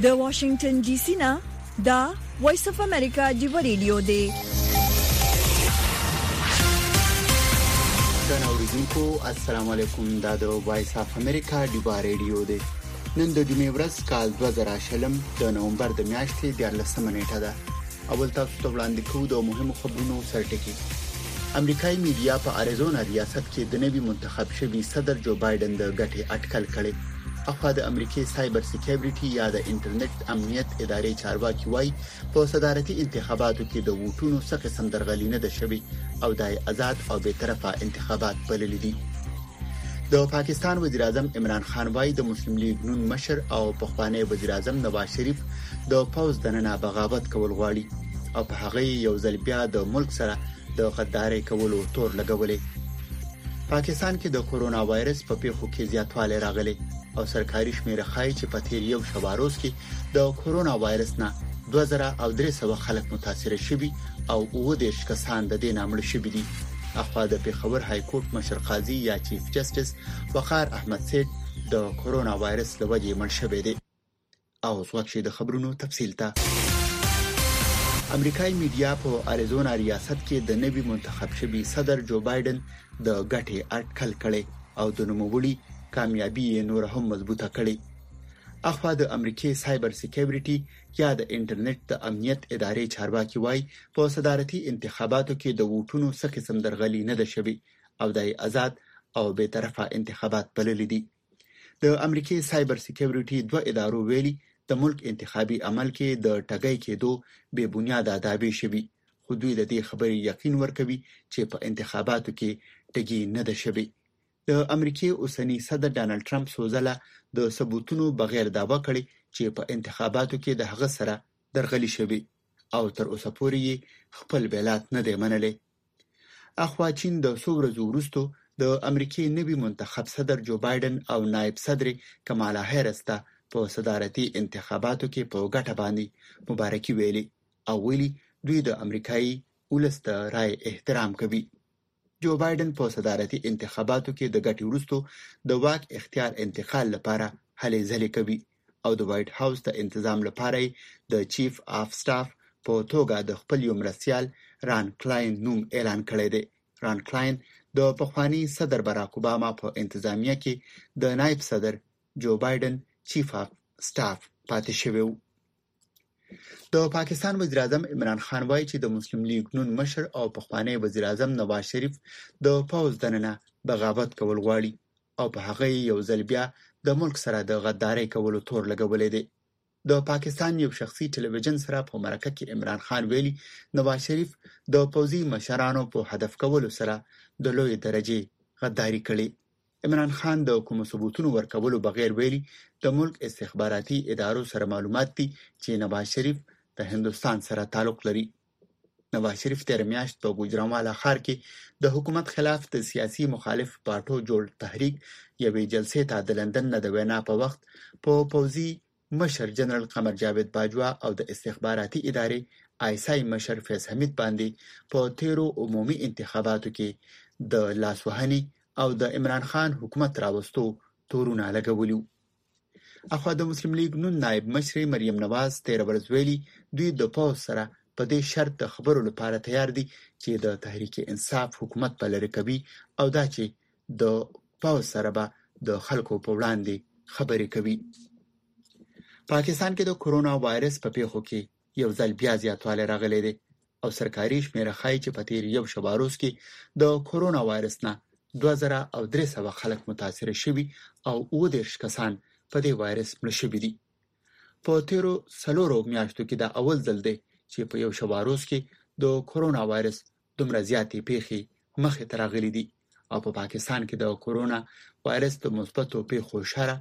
د واشنگټن ډي سي نه دا وایس اف امریکا جیو ریډیو دی. دا اوریدونکو السلام علیکم. دا د وایس اف امریکا جیو ریډیو دی. نن د جمعې ورځ کال 2020 د نومبر د میاشتې 14 نیټه ده. اول تاسو ته وړاندې کوو د مهمو خبرونو سرټکی. امریکایي میډیا په اریزونا ریاست کې د نوي منتخب شوي صدر جو بایدن د ګټې اټکل کړي. اخوا د امریکای سایبر سکیورټي یا د انټرنیټ امنیت ادارې چارواکي وایي په صدارتي انتخاباتو کې د ووټونو څخه سندرغلي نه ده شوې او د آزاد او بې طرفه انتخابات بلل دي. د پاکستان وزیر اعظم عمران خان وایي د مسلم لیگ نون مشر او پخوانی وزیر اعظم نواز شریف د پوز دننه بغاوت کول غواړي او په هغه یو ځل بیا د ملک سره د غداري کولو تور لګولې. پاکستان کې د کورونا وایرس په پیښو کې زیاتوالی راغلی او سرکاري شمیره ښایي چې په تیر یو شواروز کې د کورونا وایرس نه 2300 خلک متاثر شوي او 19 کسان د دې نامړ شوي دي. اخوا د پیښور های کورټ مشر قاضي یا چیف جسټس وقار احمد سید د کورونا وایرس له وجې مړ شوی دی. او څوک د خبرونو تفصیل ته امریکایي میډیا په اریزونا ریاست کې د نوي منتخب شوي صدر جو بایدن د ګټې اټکل کړي او د نوموړي کامیابی یې نور هم مضبوطه کړي. اخوا د امریکای سایبر سکیورټي یا د انټرنیټ د امنیت ادارې چارواکي وایي په صدارتي انتخاباتو کې د ووټونو څخه سندرغلي نه ده شوې او د آزاد او بې طرفه انتخابات بلل دي. د امریکای سایبر سکیورټي دوه ادارو ویلي د ملک انتخابي عمل کې د ټګۍ کېدو بې بنیاده دعوی شوي، خو دوی د دې خبرې یقین ورکوي چې په انتخاباتو کې ټګي نه ده شوې. د امریکای اوسنی صدر ډانلډ ټرمپ سوزله د ثبوتونو بغیر دعوا کړې چې په انتخاباتو کې د هغه سره درغلي شوی او تر اوسه پورې خپل بیانات نه دی منلي. اخوا چین د څو ورځې وروسته د امریکای نوي منتخب صدر جو بایدن او نائب صدر کمالا هریس ته په صدارتي انتخاباتو کې په ګټه باندې مبارکي ویلي او ویلي دوی د امریکایي ولس د رائے احترام کوي. جو بایدن په صدارتي انتخاباتو کې د ګټې وروسته د واک اختیار انتقال لپاره هلې ځلې کوي او د وایټ هاوس د انتظام لپاره د چیف اف سټاف په توګه د خپل یو مرستیال ران کلاین نوم اعلان کړی دی. ران کلاین د پخوانی صدر باراک اوباما په انتظامیه کې د نائب صدر جو بایدن چیف اف سټاف پاتې شوی و. د پاکستان وزیر اعظم عمران خان وایي چې د مسلم لیگ نون مشر او پخوانی وزیر اعظم نواز شریف د پوز دننه بغاوت کول غواړي او په هغه یو ځل بیا د ملک سره د غداري کولو تور لګولې دي. د پاکستان یو شخصي ټلویزیون سره په مرکه کې عمران خان ویلي نواز شریف د پوزي مشرانو په هدف کولو سره د لوی درجه غداري کړي. عمران خان د کوم ثبوتونو ورکولو بغیر ویلي د ملک استخباراتي ادارو سره معلومات دي چې نواز شریف د هندستان سره تعلق لري. نواز شریف تیر میاشت په ګوجرانوالا ښار کې د حکومت خلاف د سیاسي مخالف پارټو جوړ تحریک یوې جلسې ته د لندن نه د وینا په وخت په پوزي مشر جنرال قمر جاوید باجوا او د استخباراتي ادارې آیسای مشر فیض حمید باندې په تیرو عمومي انتخاباتو کې د لاسوهنې او د عمران خان حکومت راوستو تورونه لګولیو. اخوا د مسلم لیگ نون نائب مشر مریم نواز تیر ورځ ویلي دوی د پوز سره په دې شرط د خبرو لپاره تیار دي چې د تحریک انصاف حکومت بلری کوي او دا چې د پوز سره به د خلکو په وړاندې خبرې کوي. پاکستان کې د کورونا وایرس په پیښو کې یو ځل بیا زیاتوالی راغلی دی او سرکاري شمیره ښایي چې په تیر یو شواروز کې د کورونا وایرس نه 2300 خلک متاثر شوي او 19 کسان په دې وایرس مړ شوي دي. په تیرو 4 میاشتو کې دا اول ځل دی چې په یو شواروز کې د کورونا وایرس دومره زیاتې پیښې مخې ته راغلي دي او په پاکستان کې د کورونا وایرس د مثبتو پیښو شمېر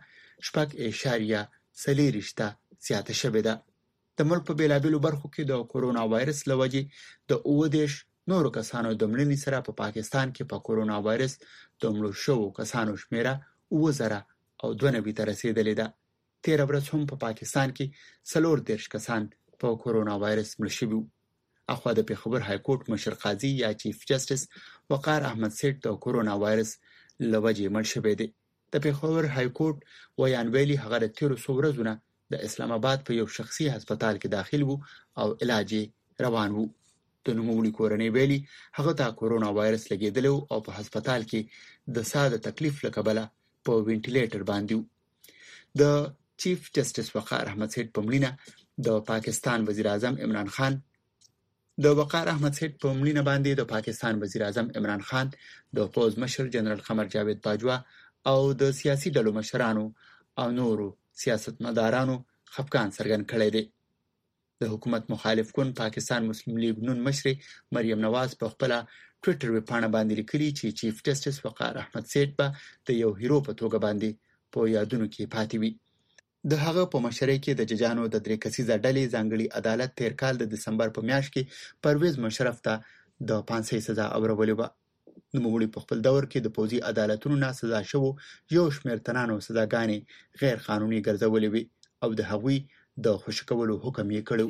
4.4 زیاته شوې ده. د ملک په بیلابیلو برخو کې د کورونا وایرس له وجې د 19 نورو کسانو د مړینې سره په پاکستان کې په کورونا وایرس د مړو شوو کسانو شمیره 2092 ته رسیدلې ده. تیر ورځ هم په پاکستان کې 34 کسان په کورونا وایرس مړ شوي وو. اخوا د پیښور های کورټ مشر قاضي یا چیف جسټس وقار احمد سید د کورونا وایرس له وجې مړ شوی دی. د پیښور های کورټ ویان ویلي هغه د تیرو څو ورځو نه د اسلام آباد په یو شخصي هسپتال کې داخل وو او علاج روان وو. د نوموړي کورنۍ ویلي هغه ته کورونا وایرس لګیدلی او په هسپتال کې د ساده تکلیف له کبله په وینټیلیټر باندې وو. د چیف جسټس وقار احمد سیټ په مړینه د پاکستان وزیر اعظم عمران خان د وقار احمد سیټ په مړینه باندې د پاکستان وزیر اعظم عمران خان د پوز مشر جنرال قمر جاوید باجوا او د سیاسي ډلو مشرانو او نورو سیاستمدارانو خفقان څرګند کړی دی. د حکومت مخالف کون پاکستان مسلم لیگ نون مشر مریم نواز په خپل ټوئیټر ویبپاڼه باندې لیکلي چې چیف جسټس وقار احمد سیټ به د یو هیرو په توګه باندې په یادونو کې پاتې وي. د هغه په مشرۍ کې د ججانو د 3 کسیزه ډلې ځانګړي عدالت تیر کال د دسمبر په میاشت کې پرویز مشرف ته د 500 سزا اورولې و. نوموړي په خپل دور کې د پوځي عدالتونو نه سزا شوو یو شمېر تنانو سزاګانې غیر قانوني ګرځولې وي او د هغوی د خوشی کولو حکم یې کړو.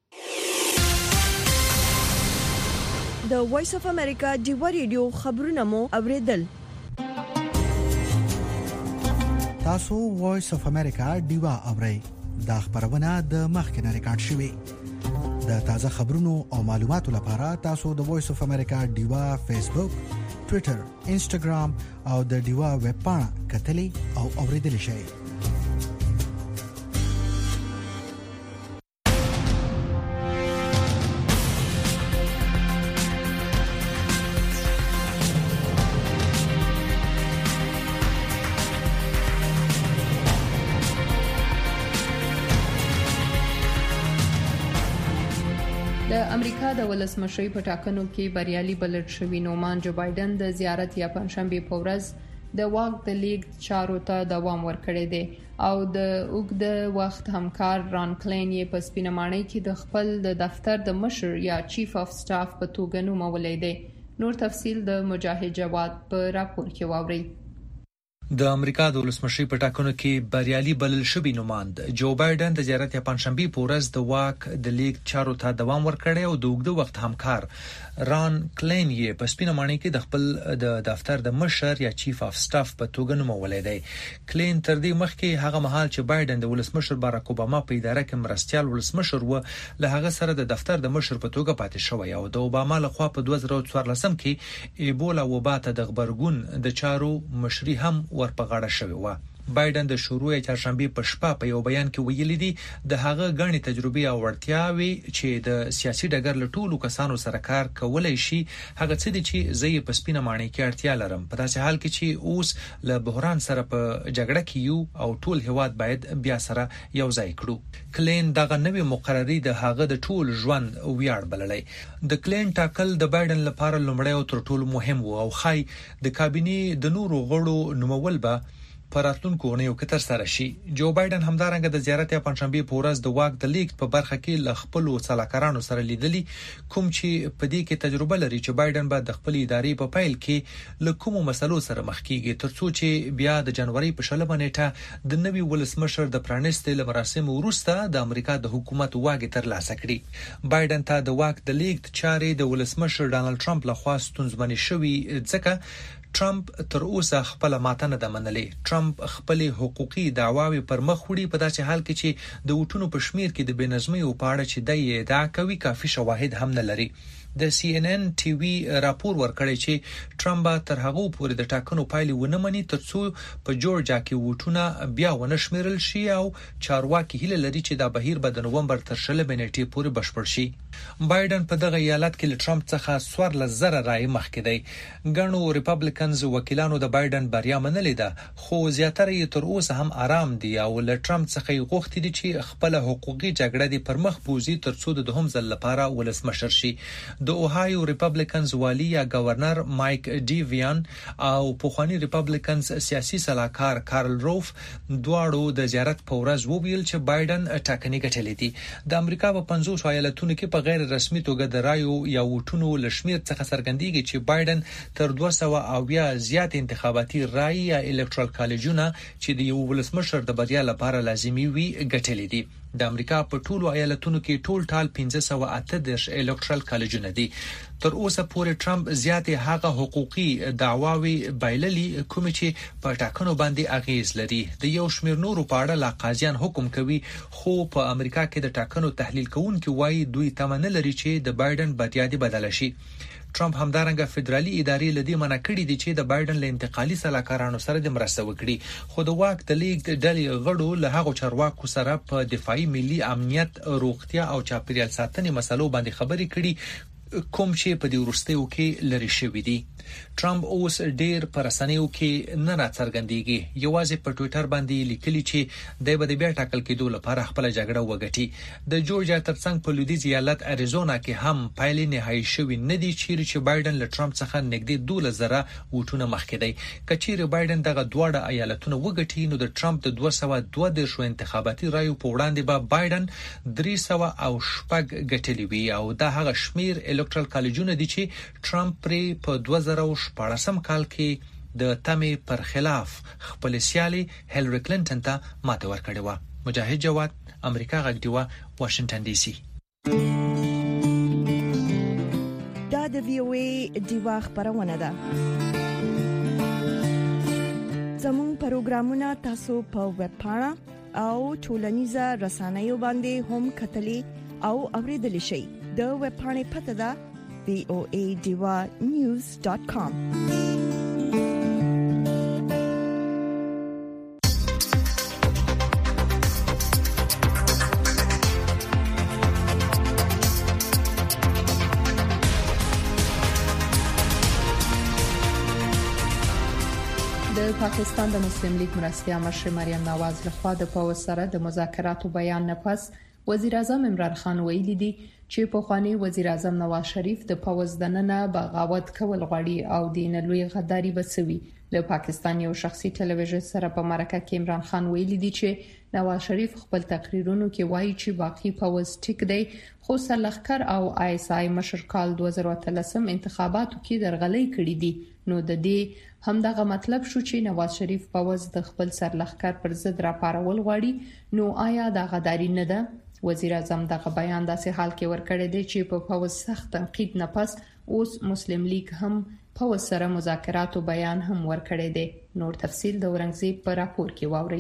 د وایس اف امریکا ډیوا ریډیو خبرونه مو اوریدل. تاسو وایس اف امریکا ډیوا اورئ. دا خبرونه د مخکنه ریکارډ شوې. د تازه خبرونو او معلوماتو لپاره تاسو د وایس اف امریکا ډیوا فیسبوک، ټوئیټر، انسټاګرام او د ډیوا ویب پاڼه کتلې او اوریدل شئ. د امریکا د ولسمشرۍ په ټاکنو کې بریالي بلل شوی نومان جو بایدن د زیارت یا پنځشنبه په ورځ د واک د لیږد چارو ته دوام ورکړی دی او د اوږده وخت همکار ران کلین یې په سپینمانۍ کې د خپل د دفتر د مشر یا چیف اف سټاف په توګه نومولې دی. نور تفصیل د مجاهد جواد په راپور کې واورئ. د امریکا د ولسمشرۍ په ټاکنو کې بریالي بلل شوی نوماند جو بایدن د زیارت یا پنځشنبه په ورځ د واک د لیږد چارو ته دوام ورکړی او د اوږده وخت همکار ران کلین یې په سپینمانۍ کې د خپل د دفتر د مشر یا چیف اف سټاف په توګه نومولې دی. کلین تر دې مخکې هغه مهال چې بایدن د ولسمشر باراک اوباما په اداره کې مرستيال ولسمشر و له هغه سره د دفتر د مشر په توګه پاتې شوی او د اوباما لخوا په 2014 کې ایبولا وبا ته د خبرګون د چارو مشري هم ورپغاړه شوی و. بایدن د شروع چهارشنبه په شپه په یو بیان کې ویلي دی د هغه غني تجربه او ورتیاوي چې د سیاسي ډګر له ټولو کسانو سره کار کولای شي هغه څه دي چې زه په سپینه معنی کې اړتیا لرم په داسې حال کې چې اوس له بحران سره په جګړه کې یو او ټول هواد باید بیا سره یو ځای کړو. کلین دغه نوې مقرری د هغه د ټول ژوند ویاړ بللای. د کلین ټاکل د بایدن لپاره لومړی او تر ټولو مهم وو او خای د کابینې د نورو غړو نومول به پراتلونکو نه یو کتر سره شي. جو بایدن همدارنګه د زیارت یا پنځشنبه په ورځ د واک د لیږد په برخه کې ل خپل سلاکارانو سره لیدلي کوم چې په دې کې تجربه لري چې بایدن به د خپل ادارې په پیل کې له کومو مسلو سره مخ کیږي ترڅو چې بیا د جنوري په 16 نیټه د نوي ولسمشر د پرانیستلو مراسمو وروسته د امریکا د حکومت واګ تر لاسه کړي. بایدن ته د واک د لیږد چارې د ولسمشر ډانلډ ټرمپ لخوا ستونزمنې شوې ځکه ټرمپ تر اوسه خپل ماته نه منلې. ټرمپ خپل حقوقي دعواوې پر مخ وړي په داسې حال کې چې د وټونو په شمیر کې د بنظمۍ او پاړه چې د ادعا کوي کافي شواهد هم نه لري. د CNN TV راپور ورکړی چې ټرمپ تر هغه پورې د ټاکنو پایلې ونه مني ترڅو په جورجیا کې وټونه بیا ونه شمیرل شي او چارواکي هیله لري چې دا بهیر به د نوومبر تر 16 نیټې پورې بشپړ شي. بایدن په دغه ایالت کې له ټرمپ څخه 14,000 رای مخکې دی. ګڼو ریپابلیکنز وکیلانو د بایدن بریا منلې ده خو زیاتره یې تر اوسه هم آرام دي او له ټرمپ څخه یې غوښتي دي چې خپل حقوقي جګړه د پرمخ بوزي ترڅو د دوهم ځل لپاره ولسمشر شي. د اوهایو ریپابلیکنز والی یا گورنر مایک ډیویان او پوخانی ریپابلیکنز سیاسي سلاکار کارل روف دواړو د زیارت په ورځ وویل چې بایدن ټاکنې ګټلې دي. د امریکا په 50 ایالتونو کې په غیر رسمي توګه د رایو یا وټونو لشمیر څخه څرګندېږي چې بایدن تر 200 او بیا زیات انتخاباتي رای یا الکترال کالجونه چې د یو ولسمشر د بریا لپاره لازمي وي ګټلې دي. د امریکا په ټولو ایالتونو کې ټول ټال 1538 الکترال کالجونه دي. تر اوسه پورې ټرمپ زیاتې هغه حقوقي دعواوي بایللي کوم چې په ټاکنو باندې اغیز لري. د یو شمېر نورو په اړه لا قاضیان حکم کوي، خو په امریکا کې د ټاکنو تحلیل کوونکي وایي دوی تمه نه لري چې د بایدن بریا دې بدله شي. ټرمپ همدارنګه فدرالي ادارې لدی منع کړې دي چې د بایدن له انتقالي سلاکارانو سره د مرسته وکړي، خو د واک د لیګ ډلې غړو له هغو چارواکو سره په دفاعي ملي امنیت، روغتیا او چاپیریال ساتنې مسلو باندې خبرې کړي کوم چې په دې وروستیو کې لري شوې دي. ټرمپ اوس ډېر پر رسنیو کې نه راڅرګندېږي، یوازې په ټوئیټر باندې لیکلي چې د بیا ټاکل کېدو لپاره خپل جګړه وګټي. د جورجیا ترڅنګ په لویدیز ایالت اریزونا کې هم پایلې نهایی شوې نه دي چې بایدن له ټرمپ څخه نږدې 12,000 ووټونه مخکې دی. کچېرې بایدن دغه دواړه ایالتونه وګټي نو د ټرمپ د 242 انتخاباتي رایو په وړاندې به بایدن 306 ګټلې وي، او دا هغه شمیر الکترال کالجونه دي چې ټرمپ پرې په 2014 کال کې د تمې پر خلاف خپل سیالي هیلری کلینټن ته ماته ورکړې و. مجاهد جواد، امریکا غږ دیوه، واشنگټن ډي سي. دا د وی او ای دیوه خبرونه ده. زموږ پروګرامونه تاسو په ویب پاڼه او ټولنیزه رسنیو باندې هم کتلی او اوریدلی شئ. د ویب پاڼې پته ده voadiva.news.com. د پاکستان د مسلم لیگ مرستیال مشر مریم نواز لخوا د پوز سره د مذاکراتو بیان نه پس وزیر اعظم عمران خان ویلي دي چې په خواني وزیر اعظم نواز شریف د پوز دننه بغاوت کول غواړي او د نلوي غداري بسوي. له پاکستان یو شخصي ټلویزیون سره په مرکه کې عمران خان ویلي دي چې نواز شریف خپل تقریرونو کې وایي چې باقی پوز ټیک دی، خو سرلخکر او آی اس آی مشر کال 2013 انتخاباتو کې درغلي کړې دي. نو د دې همدغه مطلب شو چې نواز شریف پوز د خپل سرلخکر پر ضد راپارول غواړي. نو آیا دا غداري نه ده؟ وزیر اعظم دغه بیان داسې حال کې ورکړی دی چې په پوز سخت تنقید نه پس اوس مسلم لیگ هم پوز سره مذاکراتو بیان هم ورکړی دی. نور تفصیل د اورنګزیب په راپور کې واورئ.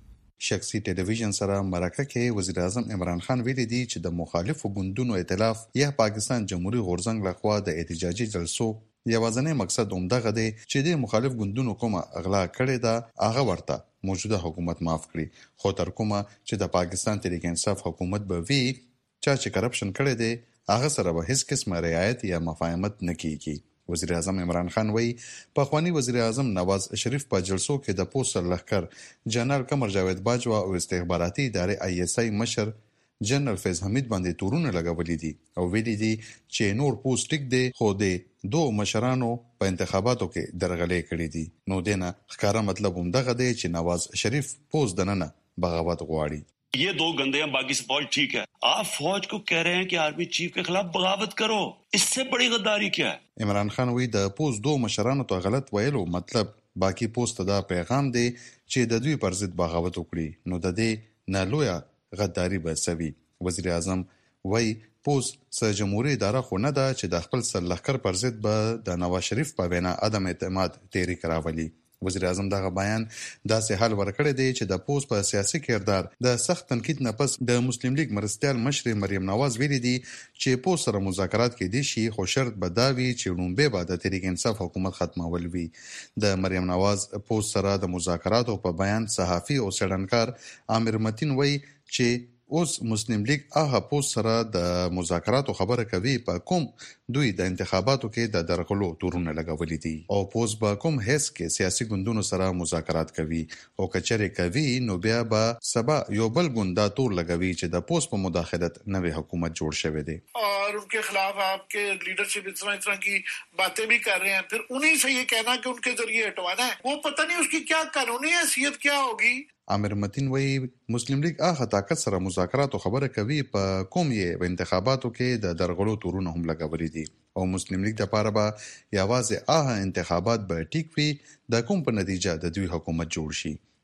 شخصي ټلویزیون سره مرکه کې وزیر اعظم عمران خان ویلي دی چې د مخالفو ګوندونو ائتلاف یا پاکستان جمهوریت غورځنګ لخوا د احتجاجي جلسو یوازینی مقصد همدغه دی چې د مخالف ګوندونو کومه اغلا کړې ده هغه ورته موجوده حکومت معاف کړي، خو تر کومه چې د پاکستان تحریک انصاف حکومت به وی چې کرپشن کړی دی هغه سره به هیڅ قسم رعایت یا مفاهمت نه کیږي. وزیر اعظم عمران خان وی په خواني وزیر اعظم نواز شریف په جلسو کې د پولیس سرلخکر جنرال قمر جاوید باجوا او استخباراتي ادارې آی اس آی مشر جنرال فیض حمید باندې تورونه لګولې دي او ویلي دي چې نور پوسټ ټیک دی، خو د دوه مشرانو په انتخاباتو کې درغلي کړې دي. نو دینه ښکارا مطلب همدغه دی چې نواز شریف پوز دننه بغاوت غواړي. ये दो गंदे हैं, बाकी सपोर्ट ठीक है. आप फौज को कह रहे हैं कि आर्मी चीफ के खिलाफ बगावत करो, इससे बड़ी गद्दारी क्या है? عمران خان وی د پوز دوه مشرانو ته غلط ویلو مطلب باقی پوز ته دا پیغام دی چې د دوی پر ضد بغاوت وکړي، نو د دې نه لویه غداری به سوي. وزیر اعظم وی پوز سره جمهوریت اداره خو نه ده چې د خپل سرلخکر پر ضد به د نواز شریف په وینا عدم اعتماد تحریک راولي. وزیر اعظم دغه بیان داسې حل ورکړی دی چې د پوز په سیاسي کردار د سخت تنقید نه پس د مسلم لیگ مرستیال مشر مریم نواز ویلي دي چې پوز سره مذاکرات کې دي شي، خو شرط به دا وي چې لومبه به د تحریک انصاف حکومت ختمول وي. د مریم نواز پوز سره د مذاکراتو په بیان صحافي او څېړنکار عامر متین وی چې اوس مسلم لیگ هغه پوز سره د مذاکراتو خبره کوي په کوم دوی د انتخاباتو کې د درغلو تورونه لګولې دي او پوز به کوم هیڅ کې سیاسي ګوندونو سره مذاکرات کوي او کچره کوي نو بیا به سبا یو بل ګوندا تور لګوي چې د پوز په مداخلت نوې حکومت جوړ شوی دی और उनके खिलाफ आपके लीडरशिप इस तरह की बातें भी कर रहे हैं, फिर उन्हीं से ये कहना कि उनके जरिए हटवाना है, वो पता नहीं उसकी क्या कानूनी हैसियत क्या होगी. عامر متین وی مسلم لیگ هغه طاقت سره مذاکراتو خبره کوي په کوم یې په انتخاباتو کې د درغلو تورونه هم لګولې دي او مسلم لیگ د پاره به یوازې هغه انتخابات به ټیک وي د کوم په نتیجه د دوی حکومت جوړ شي.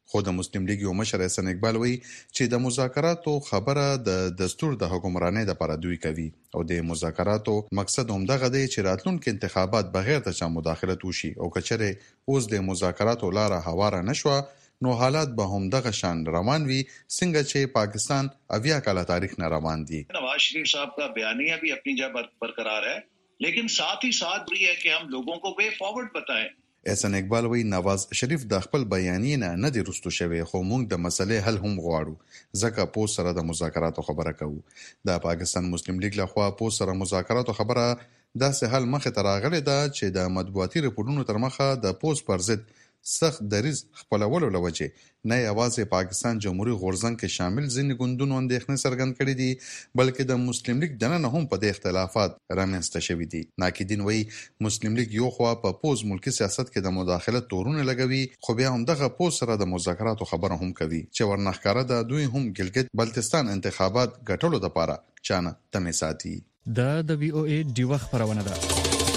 خو د مسلم لیگ یو مشر احسان اقبال وایي چې د مذاکراتو خبره د دستور د حکمرانۍ لپاره دوی کوي او د مذاکراتو مقصد هم دغه دی چې راتلونکي انتخابات بغیر د چا مداخلت وشي او کچره اوس د مذاکراتو لاره هواره نشوه نو حالات به هم دغه شان روان وي څنګه چې پاکستان 80 کاله تاریخ نه روان دي. नवाज शरीफ साहब का बयानिया भी अपनी जगह बरकरार है लेकिन साथ ही साथ भी है कि हम लोगों को वे फॉरवर्ड बताएं. احسان اقبال وی نواز شریف د خپل بیانیه نه دی رستو شوی خو موږ د مسلې حل هم غواړو ځکه پوس سره د مذاکراتو خبره کوو د پاکستان مسلم لیگ لخوا پوس سره مذاکراتو خبره داسې حل مخه تراغله ده چې د مطبوعاتي رپورټونو تر مخه د پوس پر ضد سخت دریز خپلولو لوجه نه یوازې پاکستان جمهوریت غورځنګ کې شامل ځینې ګوندونو اندېښنې څرګند کړې دي بلکې د مسلم لیگ دننه هم په دې اختلافات رامنځته شوي دي. ناقدین وایي مسلم لیگ یو خوا په پوز ملکی سیاست کې د مداخلت تورونه لګوي خو بیا هم دغه پوز سره د مذاکراتو خبره هم کوي چې ورنښکاره ده دوی هم ګلګت بلتستان انتخابات ګټلو لپاره چانه تمه ساتي. د وی او ای ډیوه خبرونه ده.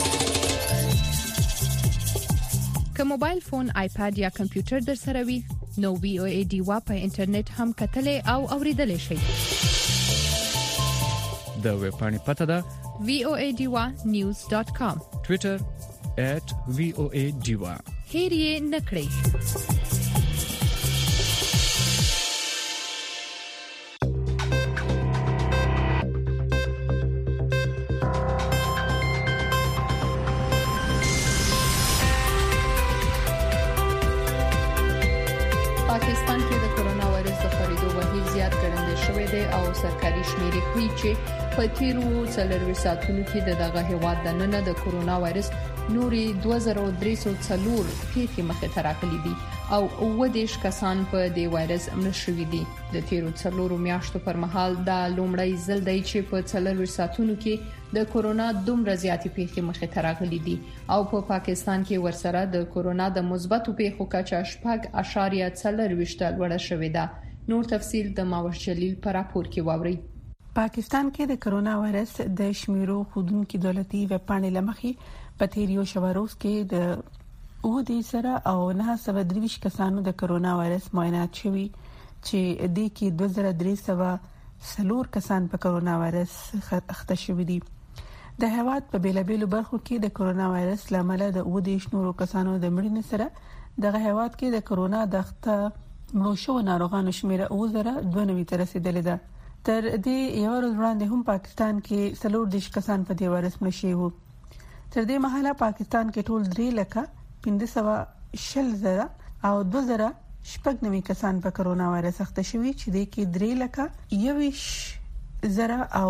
که موبایل فون، آیپاد یا کمپیوټر در سره وي نو وی او ای ډیوا په انټرنیټ هم کتلې او اوریدلې شي. د ویب پاڼې پته ده voadiwa.news.com. ټوئیټر @voadiwa. هیر یې نکړئ. پاکستان کې د کرونا وایرس د خپرېدو بهیر زیات ګړندی شوی دی او سرکاري شمیرې کوي چې په تیرو 4 ساعتونو کې دغه هیواد د نن د کرونا وایرس نوري 2304 پیښې مخه ته راغلي دي او 19 کسان په دې وایرس مړ شوي دي. د تیرو 4 میاشتو پر مهال دا لومړی ځل دی چې په 4 ساعتونو کې د کرونا دومره زیاتې پیښې مخه ته راغلي دي او په پاکستان کې ورسره د کرونا د مثبتو پیښو کچه 8.4 لوړه شوې ده. نور تفصیل د ماوش جلیل پر راپور کې واوري. پاکستان کې د کرونا وایرس د شمیرو خودونکو دولتي ویب پاڼې لمخې په تیریو شواروس کې د اودي سره او 923 کسانو د کرونا وایرس معاینات شوي چې د کې 2304 کسان په کرونا وایرس اخته شوي دي. د هیواد په بیلابیلو برخو کې د کرونا وایرس لامل د اودي شنورو کسانو د مړینې سره د هیواد کې د کرونا د اخته مړو شو ناروغانو شمیره 2092 ته رسیدلې ده. تر دې یو ورځ وړاندې هم پاکستان کې 40 کسان په دې وایرس مړ شوي وو. تر دې مهاله پاکستان کې ټول 3,500,000 او 2,090 کسان په کرونا وایرس اخته شوي چې د کې 3,21,000 او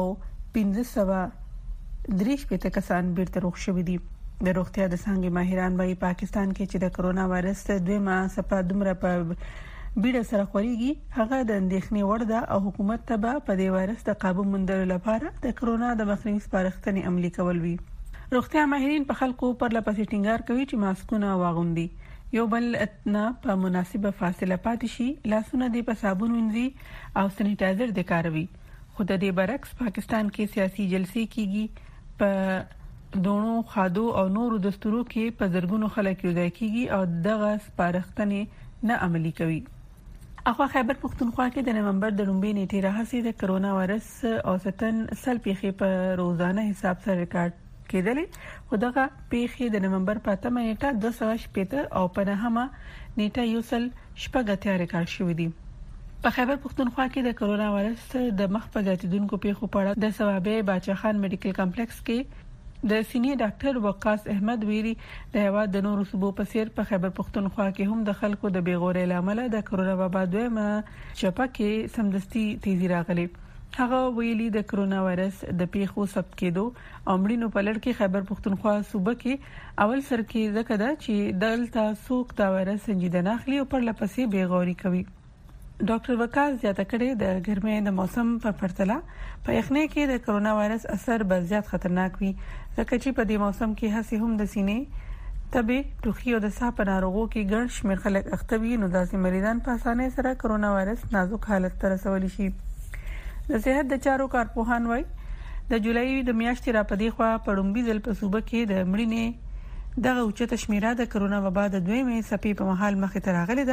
15,300 کسان بیرته روغ شوي دي. د روغتیا د څنګه ماهران وايي پاکستان کې چې د کرونا وایرس دویمه څپه دومره په بیړه سره خوريږي هغه د اندېښنې وړ ده او حکومت ته په دې وایرس د قابو موندلو لپاره د کرونا د مخنیوي سپارښتنې عملي کول وي. روغتیا ماهرین په خلکو پر لپسې ټینګار کوي چې ماسکونه واغوندي، یو بل نه په مناسبه فاصله پاتې شي، لاسونه دې په صابون وینځي او سینیټایزر دې کاروي. خو د دې برعکس پاکستان کې سیاسي جلسې کیږي، په دونو خادو او نورو دستورو کې په زرګونو خلک یو ځای کیږي او دغه سپارښتنې نه عملي کوي. اخوا خیبر پختونخوا کې د نومبر د لومړۍ نیټې راهیسې د کرونا وایرس اوسطن سل پیښې په روزانه حساب سره ریکارډ کېدلې، خو دغه پیښې د نومبر په 8 نیټه 280 او په 9 نیټه یو سل شپږ ریکارډ شوې دي. په خیبر پختونخوا کې د کرونا وایرس د مخ په زیاتیدونکو پیښو په اړه د ثوابه باچا خان میډیکل کمپلیکس کې د سینیئر ډاکټر وقاص احمد ویری د هوا د نورو صوبو په څیر په خیبر پختونخوا کې هم د خلکو د بیغورۍ لامل د کرونا وبا دویمه چپه کې سمدستي تیزی راغلي. هغه ویلي د کرونا وایرس د پیښو ثبت کېدو او مړینو په لړ کې خیبر پختونخوا صوبه کې اول سر کې ځکه دا چې دلته څوک دا وایرس سنجیده نه اخلي او پر لپسې بیغوري کوي. ډاکټر وقاص زیاته کړې د ګرمۍ د موسم په پرتله په یخنۍ کې د کرونا وایرس اثر به زیات خطرناک وي، ځکه چې په دې موسم کې هڅې هم د سینې تبه ټوخي او د ساه په ناروغو کې ګڼ شمېر خلک اخته وي، نو داسې مریضان په اسانۍ سره کرونا وایرس نازک حالت ته رسولی شي. د صحت د چارو کارپوهان وایي د جولای د میاشتې را پدې خوا په لومړي ځل په صوبه کې د مړینې دغه اوچته شمیره د کرونا وبا د دویمې څپې په مهال مخې ته راغلې ده،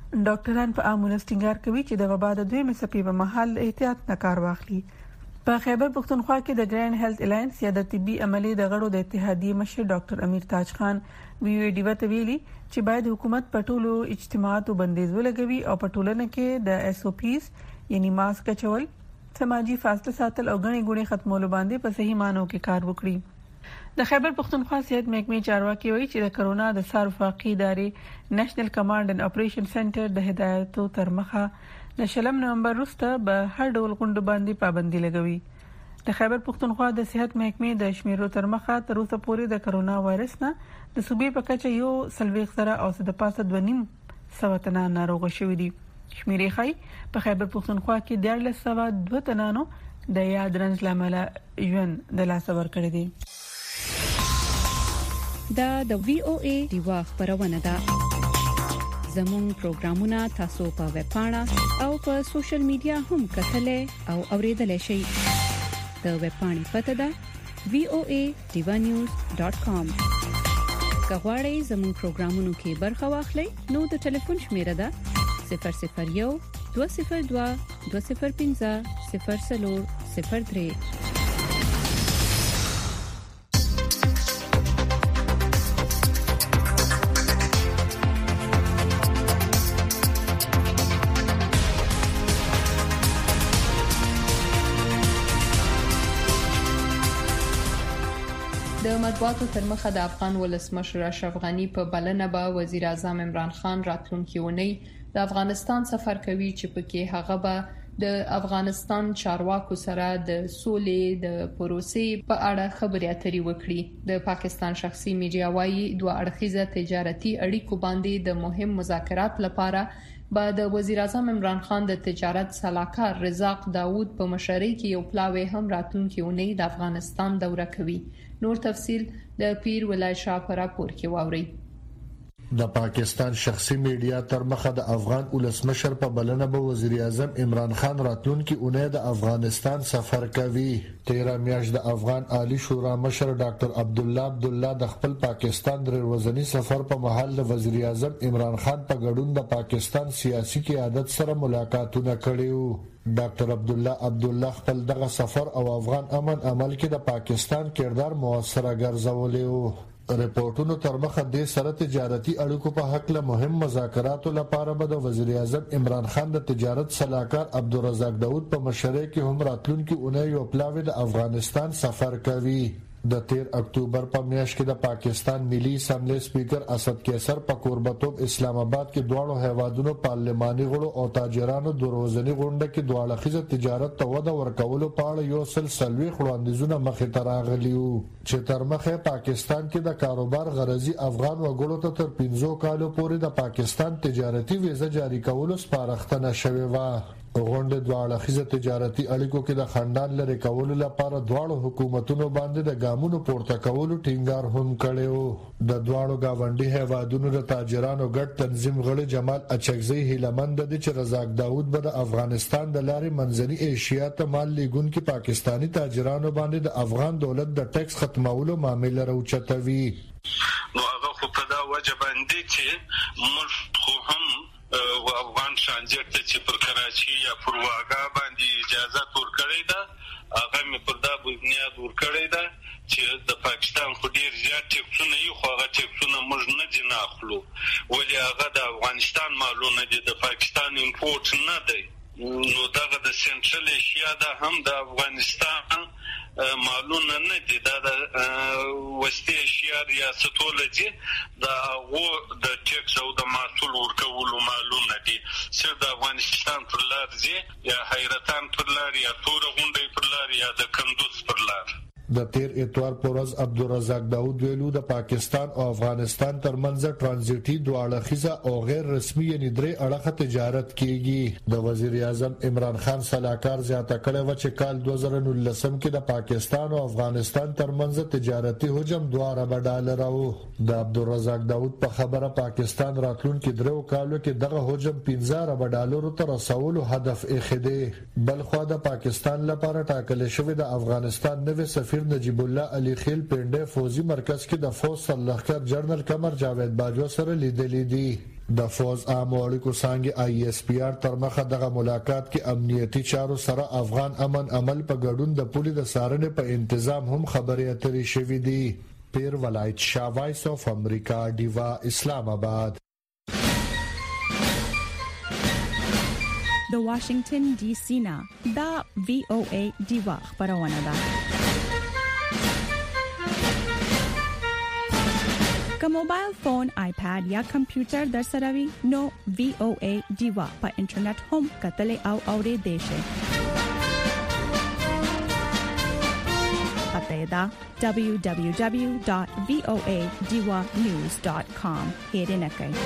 ډاکټران په امونس ټینګار کوي چې د وبا د دویمې څپې په مهال احتیاط نه کار واخلي. په خیبر پختونخوا کې د ګرینډ هیلث الاینس یا د طبي عملي د غړو د اتحادیې مشر ډاکټر امیر تاج خان وی ډیو ته ویلي چې باید حکومت په ټولو اجتماعاتو بندیز ولګوي او په ټولنه کې د اس او پیز یعنی ماسک چول، سماجی فاصله ساتل او غني ګونې ختمولو باندې په صحیح مانو کې کار وکړي. د خیبر پختونخوا صحت محکمې چارواکي وایي چې د کرونا د سار وفاقي ادارې نېشنل کمانډ اند اپریشن سنټر د هدایتو تر مخه د 20 نومبر وروسته به هر ډول غونډو باندې پابندي لګوي. د خیبر پختونخوا د صحت محکمې د شمیرو تر مخه تر اوسه پورې د کرونا وایرس نه د صوبې په کچه یو سلويخ سره او د پاسه 2.5 تنه ناروغ شوي دي. شمیرې خای په خیبر پختونخوا کې 1.2 تنانو د یاد رنځ لامل ژوند د لاس ور کړی دي. دا د وی او ای دیوا خبرونه ده. زموږ پروګرامونه تاسو په ویب پاڼه او په سوشل میډیا هم کتلای او اوریدلای شئ. د ویب پاڼې پته ده voanews.com. کغواړئ زموږ پروګرامونو کې برخه واخلئ نو د ټلیفون شمیره ده 001 202 205 0403. د مطبوعاتو تر مخه د افغان ولسمشر اشرف غنی په بلنه به وزیر اعظم عمران خان راتلونکي اونۍ د افغانستان سفر کوي چې پکې هغه به د افغانستان چارواکو سره د سولې د پروسې په اړه خبرې اترې وکړي. د پاکستان شخصي میډیا وايي دوه اړخیزه تجارتي اړیکو باندې د مهم مذاکرات لپاره به د وزیر اعظم عمران خان د تجارت سلاکار رزاق داوود په مشرۍ کې یو پلاوی هم راتلونکي اونۍ د افغانستان دوره کوي. نور تفصيل د پیر ولای شاه پر راپور کې واوري. د پاکستان شخصي میډیا تر مخه د افغان ولسمشر په بلنه به وزیر اعظم عمران خان راتلونکي اونۍ د افغانستان سفر کوي. 13 میاشت د افغان عالی شورا مشر ډاکټر عبدالله د خپل پاکستان د ورځني سفر په محل د وزیر اعظم عمران خان په ګډون د پاکستان سیاسي قیادت سره ملاقاتونه کړي. ډاکټر عبدالله خپل دغه سفر او افغان امن عمل کې د پاکستان کردار موثره ګرځولی. رپورټونو تر مخه د سره تجارتي اړیکو په حق له مهم مذاکراتو لپاره به د وزیر اعظم عمران خان د تجارت سلاکار عبدالرزاق داوود په مشرۍ کې هم راتلونکي اونۍ یو پلاوی د افغانستان سفر کوي. د 13 اکتوبر په میاشت کې د پاکستان ملي اسمبلی سپیکر اسد کیسر په کوربتوب اسلام آباد کې دواړو هیوادونو پارلماني غړو او تاجرانو د ورځني غونډه کې دوه اړخیزه تجارت ته وده ورکولو په اړه یو سلسله وړاندیزونه مخې ته راغلي وو چې تر مخه پاکستان کې د کاروبار غرضی افغان وګړو ته تر 15 کالو پورې د پاکستان تجارتي ویزه جاری کولو سپارښتنه شوې و. غونډه دوه اړخیزه تجارتي اړیکو کې د خندان لري کولو لپاره دواړو حکومتونو باندې د ګامونو پورته کولو ټینګار هم کړو. د دواړو گاونډي هیوادونو د تاجرانو ګډ تنظیم غړي جمال اچکزی هیلمند د چې رزاق داوود به د افغانستان د لارې منځني ایشیا ته مال لیګون کې پاکستانی تاجرانو باندې د افغان دولت د ټیکس ختمولو معاملې راوچتوي. نو هغه خو په دا وجه باندې چې موږ خو هم و افغان شانجر ته چې پر کراچي یا پر واګا باندې اجازه ورکړې ده هغه مې پر دا بنیاد ورکړې ده چې د پاکستان خو ډیر زیات ټیکسونه یې خو هغه ټیکسونه موږ نه دي ناخلو ولې هغه د افغانستان مالونه دي د پاکستان امپورټ نه دی. نو دغه د سنټرل ایشیا دا هم د افغانستان مالونه نه دي دا د وسطي ایشیا ریاستونه دي دا هغه د ټیکس او د محصول ورکولو مالونه دي چې د افغانستان پر لار دي یا حیرتان پر لار یا تور غونډې پر لار یا د کندوز پر لار. د 13 اتوار پر ورځ عبدالرزاق داوود ویلو د پاکستان او افغانستان ترمنځ ټرانزیټي دوه اړخیزه او غیر رسمي یعنی درې اړخه تجارت کیږي. د وزیر اعظم عمران خان سلاکار زیاته کړې و چې کال 2019 کې د پاکستان او افغانستان ترمنځ تجارتي حجم 2 ارب ډالر وو. د عبدالرزاق داوود په خبره پاکستان راتلونکي 3 کالو کې دغه حجم 15 ارب ډالر ته رسولو هدف یې خېده. بلخو د پاکستان لپاره ټاکل شوی د افغانستان نوې سفیر امیر نجیب الله علي خیل پنده فوزي مرکز کې د فوج سرلښکر جنرال قمر جاوید باجوا سره لیدلې دي د فوج عام اړیکو څنګه ISPR تر مخه دغه ملاقات کې امنیتي چارو سره افغان امن عمل په ګډون د پولیس د سارنې په تنظیم هم خبرې اترې شوې دي پیر ولایت شاه وایس اف امریکا دیوا اسلام آباد د واشنگټن ډي سي نه دا VOA دیوا خبرونه ده که موبایل فون آیپاد یا کمپیوټر در سره وي نو VOA دیوا په انټرنیټ هم کتلې او اورېدې شئ پته دا www.voadiwanews.com هېر نه کړئ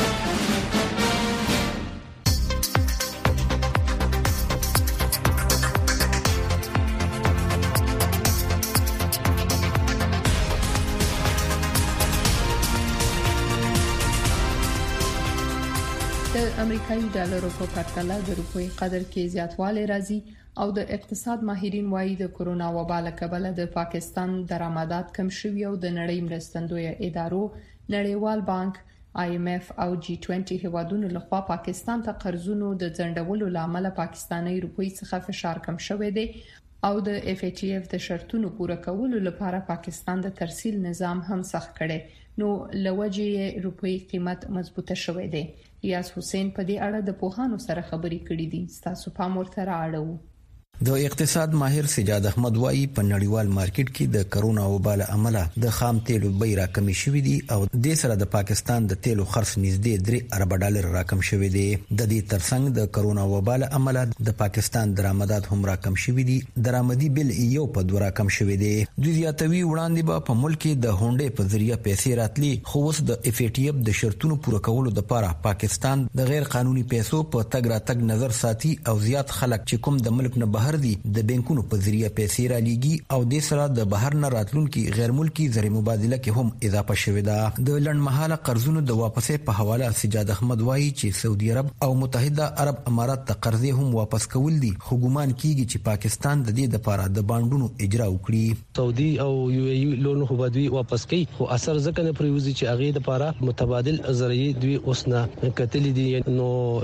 د امریکایي ډالرو په پرتله د روپی قدر کې زیاتوالی راځي او د اقتصاد ماهرین وایي د کورونا وبا له کبله د پاکستان درآمدات کم شوي او د نړۍ مرستندویه ادارو نړیوال بانک IMF او G20 هیوادونو لخوا پاکستان ته قرضونو د ځنډولو لامل پاکستاني روپی څخه فشار کم شوی دی او د FATF د شرطونو پوره کولو لپاره پاکستان د ترسیل نظام هم سخت کړي نو لوجه روپی قیمت مضبوطه شوې ده ریاض حسین په دې اړه د پوهانو سره خبرې کړې دي تاسو په مورته راړو د اقتصاد ماهر سجاد احمد وایي په نړیوال مارکیټ کې د کرونا وبا له امله د خام تیلو بیه راکمې شوې دي او د سره د پاکستان د تیلو خرڅ نږدې 3 ارب ډالر راکم شوې دي د دې ترڅنګ د کرونا وبا له امله د پاکستان درآمدات هم راکم شوې دي درآمدي بل یو په 2 راکم شوې دي دوی زیاتوي وړاندې به په ملک کې د هونډې په ذریعہ پیسې راتلي خو اوس د FATF د شرطونو پوره کولو لپاره پاکستان د غیر قانوني پیسو په تګ راتګ نظر ساتي او زیات خلک چې کوم د ملک نه بهر دي د بانکونو په ذریعہ پیسې را لېږي او د سره د بهر نه راتلونکي غیر ملکی زر مبادله کې هم اضافه شوې ده د لړمحاله قرضونو د واپسې په حواله سجاد احمد وایي چې سعودي عرب او متحده عرب امارات ته قرضې هم واپس کول دي خو ګومان کیږي چې پاکستان د دې لپاره د بانډونو اجرا وکړي سعودي او UAE لون خو بدوي واپس کوي خو اثر ځکه نه پریوزي چې هغه د لپاره متبادل زرعي دوی اوسنه کتلې دي نو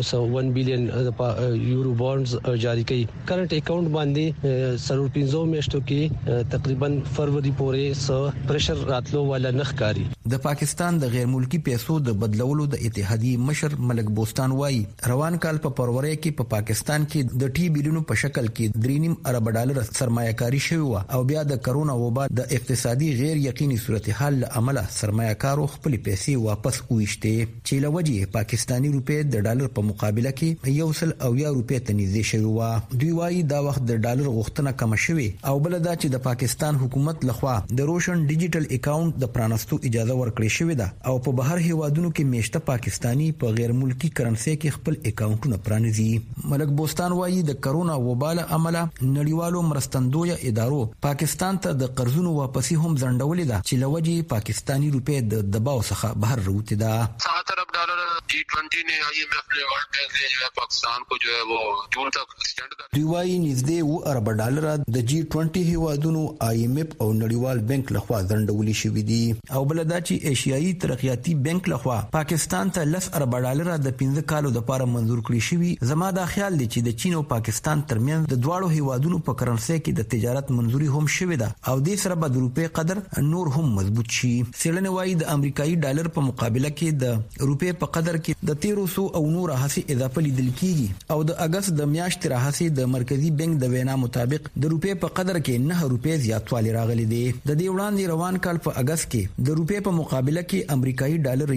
1 بلین یورو بانډز جاری کوي کرنٹ اکاؤنٹ باندې سرور 15 میاشتو کې تقریبا فروری پورې سو پریشر راتلو والا نخکاری د پاکستان د غیر ملکی پیسو د بدلولو د اتحادیې مشر ملک بوستان وایي روان کال په فروری کې په پاکستان کې د ټي بلیونو په شکل کې 3.5 ارب ډالر سرمایه‌کاري شوی و او بیا د کرونا وبا د اقتصادي غیر یقیني صورتحال له امله سرمایه‌کارو خپل پیسې واپس وښته چې لوجه پاکستانی روپے د ډالر په مقابله کې 100 روپے ته نږدې شوی و دوی وایي دا وخت د ډالر غوښتنه کم شوه او بل دا چې د پاکستان حکومت لخوا د روشن ډیجیټل اکاؤنٹ د پرانستو اجازه ورکړې شوې ده او په بهر هیوادونو کې میشته پاکستانی په غیر ملکی کرنسي کې خپل اکاؤنټونه پرانیزي ملک بوستان وایي د کرونا وبا له امله نړیوالو مرستندویه ادارو پاکستان ته د قرضونو واپسی هم ځنډولې ده چې لوجه پاکستانی روپے د دباو څخه بهر راوتی ده طرف ډالر G20 نے IMF نے ورلڈ بینک نے جو ہے پاکستان کو جو ہے وہ جون تک ایکسٹینڈ کر دی وايي نږدې 2 ارب ډالر د G20 هیوادونو IMF او نړیوال بانک لخوا ځنډولې شوې دي او بل دا چې ایشیایي ترقیاتي بانک لخوا پاکستان ته 10 ارب ډالر د 15 کالو لپاره منزور کړی شوی زما دا خیال دی چې د چین او پاکستان ترمنځ د دواړو هیوادونو په کرنسي کې د تجارت منزوري هم شوې ده او د سره به د روپے قدر نور هم مضبوط شي سیلنه وايي د امریکایي ډالر په مقابله کې د روپے په قدر کې د 1300 او نور هڅه اضافه لیدل کیږي او د اگست د میاشتې راهسي د مرکزی بانک د وینا مطابق د روپے په قدر کې 9 روپے زیاتوالی راغلي دي د دې وړاندې روان کال په اگست کې د روپے په مقابله کې امریکایي ډالر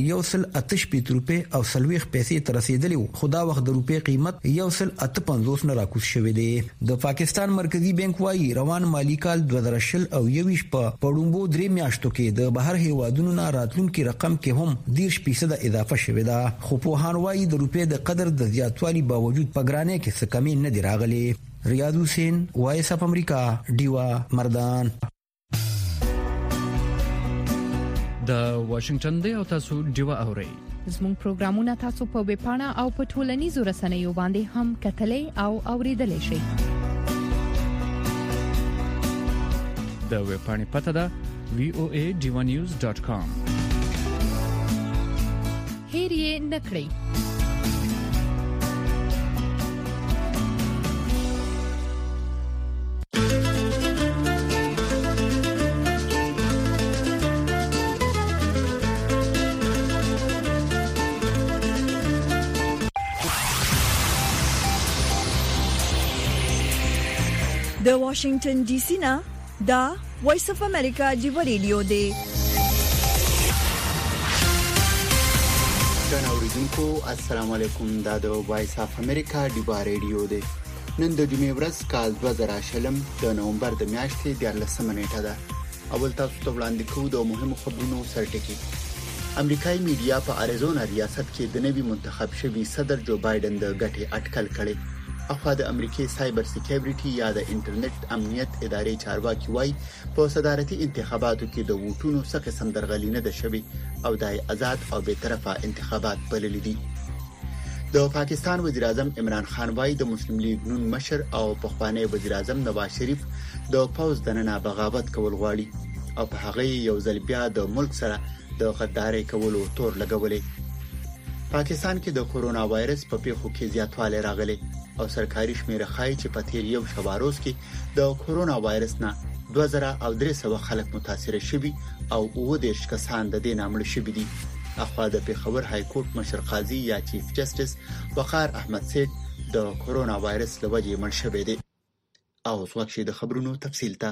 1.88 روپے او 40 پیسې تر رسیدلی خدا وخت د روپے قیمت 1.58 نه راکوز شوې دي د پاکستان مرکزی بانک وايي روان مالی کال 2020 او 21 په پړومبو 3 میاشتو کې د بهر هیوادونو نه راتلونکي رقم کې هم 10% اضافه شوې ده خو په هان وايي د روپے د قدر د زیاتوالي باوجود پګرانه کې څه کمی نه دی راغلي ریاض حسین وایس اف امریکا دیوا مردان د واشنگټن دی او تاسو دیوا اورئ زموږ پروګرامونه تاسو په ویب پاڼه او په ټولنیزو رسنیو باندې هم کتلې او اوریدلې شئ د ویب پاڼې پته ده voadivanews.com. هیر یې نکړئ. د واشنگټن ډي سي نه دا وایس اف امریکا دی ریډیو دی. اوریدونکو السلام علیکم. دا د وایس اف امریکا دی ریډیو دی. نن د جمعې ورځ کال 2020 د نومبر د میاشتې 14 نیټه ده. اول تاسو ته وړاندې کوو د مهمو خبرونو سرټکی. امریکایي میډیا په اریزونا ریاست کې د نوي منتخب شوي صدر جو بایدن د ګټې اټکل کړي. اخوا د امریکای سایبر سکیورټي یا د انټرنیټ امنیت ادارې چارواکي وایي په صدارتي انتخاباتو کې د ووټونو څخه سندرغلي نه ده شوې او د آزاد او بې طرفه انتخابات بلل دي. د پاکستان وزیر اعظم عمران خان وایي د مسلم لیگ نون مشر او پخوانی وزیر اعظم نواز شریف د پوز دننه بغاوت کول غواړي او په هغه یو ځل بیا د ملک سره د غداري کولو تور لګولې. پاکستان کې د کورونا وایرس په پیښو کې زیاتوالی راغلی او سرکاري شمیره ښایي چې په تیر یو شباروز کې د کورونا وایرس نه 2300 خلک متاثر شوي او 19 کسان د دې نامړ شوي دي. اخوا د پیښور های کورټ مشر قاضي یا چیف جسټس وقار احمد سید د کورونا وایرس له وجې مړ شوی دی. او څوک د خبرونو تفصیل ته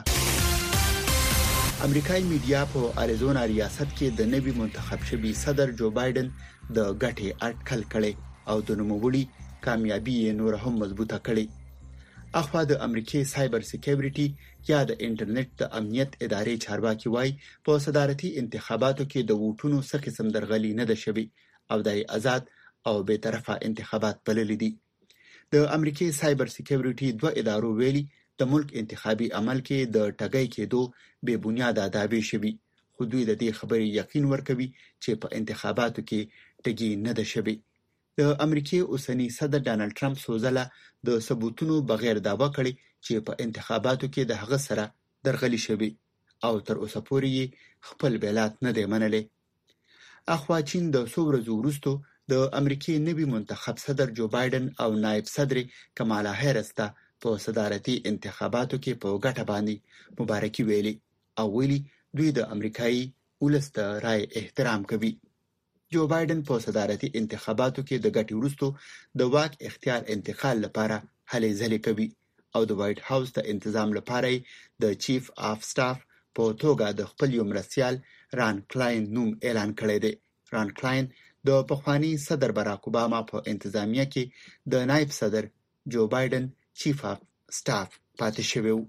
امریکایي میډیا په اریزونا ریاست کې د نوي منتخب شوي صدر جو بایدن د ګټې اټکل کړي او د نوموړي کامیابی نور هم مضبوطه کړي. اخوا د امریکای سایبر سکیورټي یا د انټرنیټ د امنیت ادارې چارواکي وایي په صدارتي انتخاباتو کې د ووټونو څخه سندرغلي نه ده شوې او د آزاد او بې طرفه انتخابات بلل دي. د امریکای سایبر سکیورټي دوه ادارو ویلي د ملک انتخابي عمل کې د ټګۍ کېدو بې بنیاده دعوی شوي، خو دوی د دې خبرې یقین ورکوي چې په انتخاباتو کې ټګي نه ده شوې. د امریکای اوسنی صدر ډانلډ ټرمپ سوزله د ثبوتونو بغیر دعوا کړې چې په انتخاباتو کې د هغه سره درغلي شوی او تر اوسه پورې خپل بیانات نه دی منلي. اخوا چین د څو ورځې وروسته د امریکای نوي منتخب صدر جو بایدن او نائب صدر کمالا هریس ته په صدارتي انتخاباتو کې په ګټه باندې مبارکي ویلي او ویلي دوی د امریکایي ولس ته رائے احترام کوي. جو بایدن په صدارتي انتخاباتو کې د ګټې وروسته د واک اختیار انتقال لپاره هلې ځلې کوي او د وایټ هاوس د انتظام لپاره د چیف اف سټاف په توګه د خپل یو مرستیال ران کلاین نوم اعلان کړی دی. ران کلاین د پخوانی صدر باراک اوباما په انتظامیه کې د نائب صدر جو بایدن چیف اف سټاف پاتې شوی و.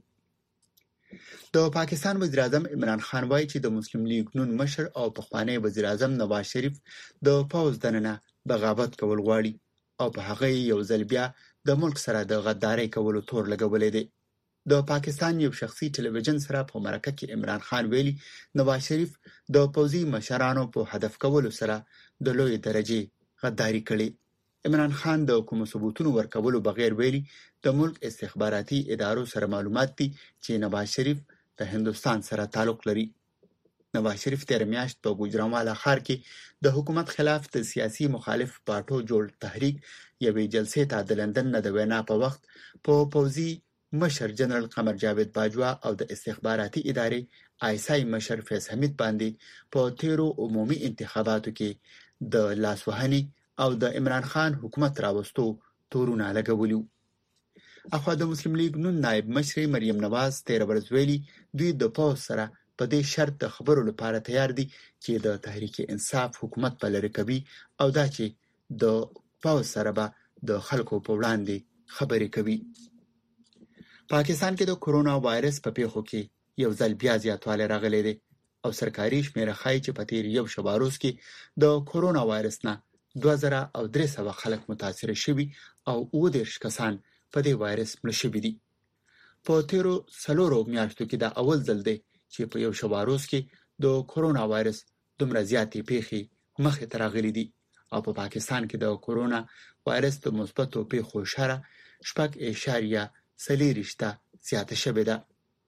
د پاکستان وزیر اعظم عمران خان وایي چې د مسلم لیگ نون مشر او پخوانی وزیر اعظم نواز شریف د پوز دننه بغاوت کول غواړي او په هغه یو ځل بیا د ملک سره د غداري کولو تور لګولې دی. د پاکستان یو شخصي ټلویزیون سره په مرکه کې عمران خان ویلي نواز شریف د پوزي مشرانو په هدف کولو سره د لوی درجه غداري کړي. عمران خان د کوم ثبوتونو ورکولو بغیر ویلي د ملک استخباراتي ادارو سره معلومات دي چې نواز شریف د هندستان سره تعلق لري. نواز شریف تیر میاشت په ګوجرانوالا ښار کې د حکومت خلاف د سیاسي مخالف پارټو جوړ تحریک یوې جلسې ته د لندن نه د وینا په وخت په پوزي مشر جنرال قمر جاوید باجوا او د استخباراتي ادارې آیسای مشر فیض حمید باندې په تیرو عمومي انتخاباتو کې د لاسوهنې او د عمران خان حکومت راوستو تورونه لګولیو. اخوا د مسلم لیگ نون نائب مشر مریم نواز تیر ورځ ویلي دوی د پوز سره په دې شرط د خبرو لپاره تیار دي چې د تحریک انصاف حکومت په لری کوي او دا چې د پوز سره به د خلکو په وړاندې خبرې کوي. پاکستان کې د کورونا وایرس په پیښو کې یو ځل بیا زیاتوالی راغلی دی او سرکاري شمیره ښایي چې په تیر یو شباروز کې د کورونا وایرس نه 2300 خلک متاثر شوي او 19 کسان په دې وایرس مړ شوي دي. په تیرو 4 میاشتو کې دا اول ځل دی چې په یو شباروز کې د کورونا وایرس دومره زیاتې پیښې مخې ته راغلي دي او په پاکستان کې د کورونا وایرس د مثبتو پیښو شمېر 4.4 زیاته شوې ده.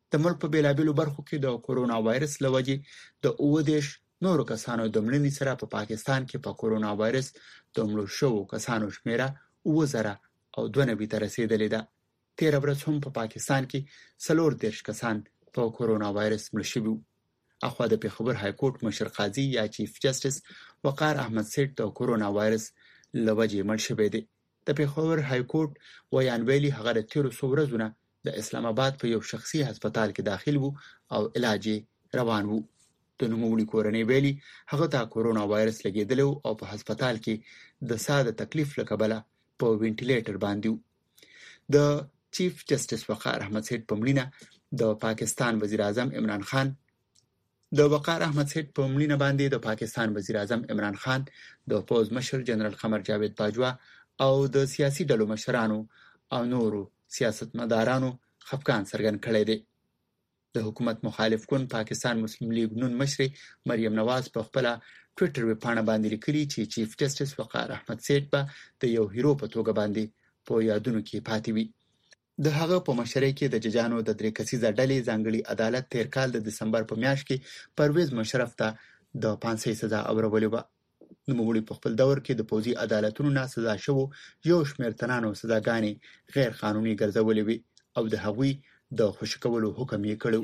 د ملک په بیلابېلو برخو کې د کورونا وایرس لوجې د 19 نورو کسانو د مړینې سره په پاکستان کې په کورونا وایرس د مړو شوو کسانو شمیره 9092 ته رسیدلې ده. 13 ورځې هم په پاکستان کې 34 کسان په کورونا وایرس مړ شوي. اخوا د پیښور های کورټ مشر قاضي یا چیف جسټس وقار احمد سیټ د کورونا وایرس لوجې مړ شوی دی. د پیښور های کورټ ویان ویلي هغه د 13 ورځې نه د اسلام آباد په یو شخصي هسپتال کې داخل وو او علاج روان وو. د نوموړي کورنۍ ویلي هغه ته کورونا وایرس لګیدلی او په هسپتال کې د ساده تکلیف له کبله په وینټیلیټر باندې وو. د چیف جسټس وقار احمد سیټ په مړینه د پاکستان وزیر اعظم عمران خان د وقار احمد سیټ په مړینه باندې د پاکستان وزیر اعظم عمران خان د پوز مشر جنرال قمر جاوید باجوا او د سیاسي ډلو مشرانو او نورو سیاستمدارانو خفقان څرګند کړی دی. د حکومت مخالف کون پاکستان مسلم لیگ نون مشر مریم نواز په خپل ټوئیټر ویبپاڼه باندې لیکلي چې چیف جسټس وقار احمد سیټ به د یو هیرو په توګه باندې په یادونو کې پاتې وي. د هغه په مشرۍ کې د ججانو د 3 کسیزه ډلې ځانګړي عدالت تیر کال د دسمبر په میاشت کې پرویز مشرف ته د 500 سزا اورولې و. نوموړي په خپل دور کې د پوځي عدالتونو نه سزا شوو یو شمېر تنانو سزاګانې غیر قانوني ګرځولې وي او د هغوی د خوشی کولو حکم یې کړو.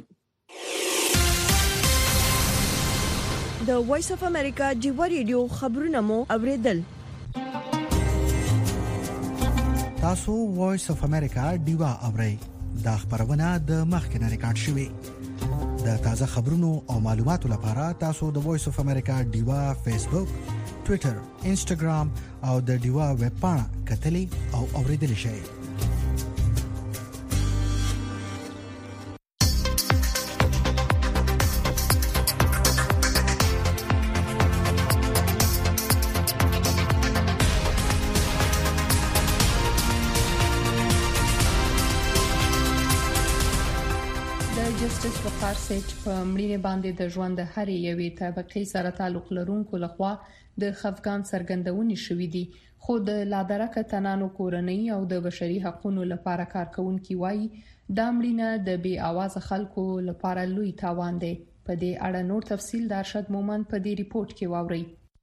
د وایس اف امریکا ډیوا ریډیو خبرونه مو اوریدل. تاسو وایس اف امریکا ډیوا اورئ. دا خبرونه د مخکنه ریکارډ شوې. د تازه خبرونو او معلوماتو لپاره تاسو د وایس اف امریکا ډیوا فیسبوک، ټوئیټر، انسټاګرام او د ډیوا ویب پاڼه کتلې او اوریدل شئ. جسټس وقار سیټ په مړینې باندې د ژوند د هرې یوې طبقې سره تعلق لرونکو لخوا د خفقان څرګندونې شوې دي، خو د لادرکه تنانو کورنۍ او د بشري حقوقو لپاره کارکونکي وایي دا مړینه د بې اواز خلکو لپاره لوی تاوان دی. په دې اړه نور تفصیل د ارشد مومن په دې ریپورت کې واورئ.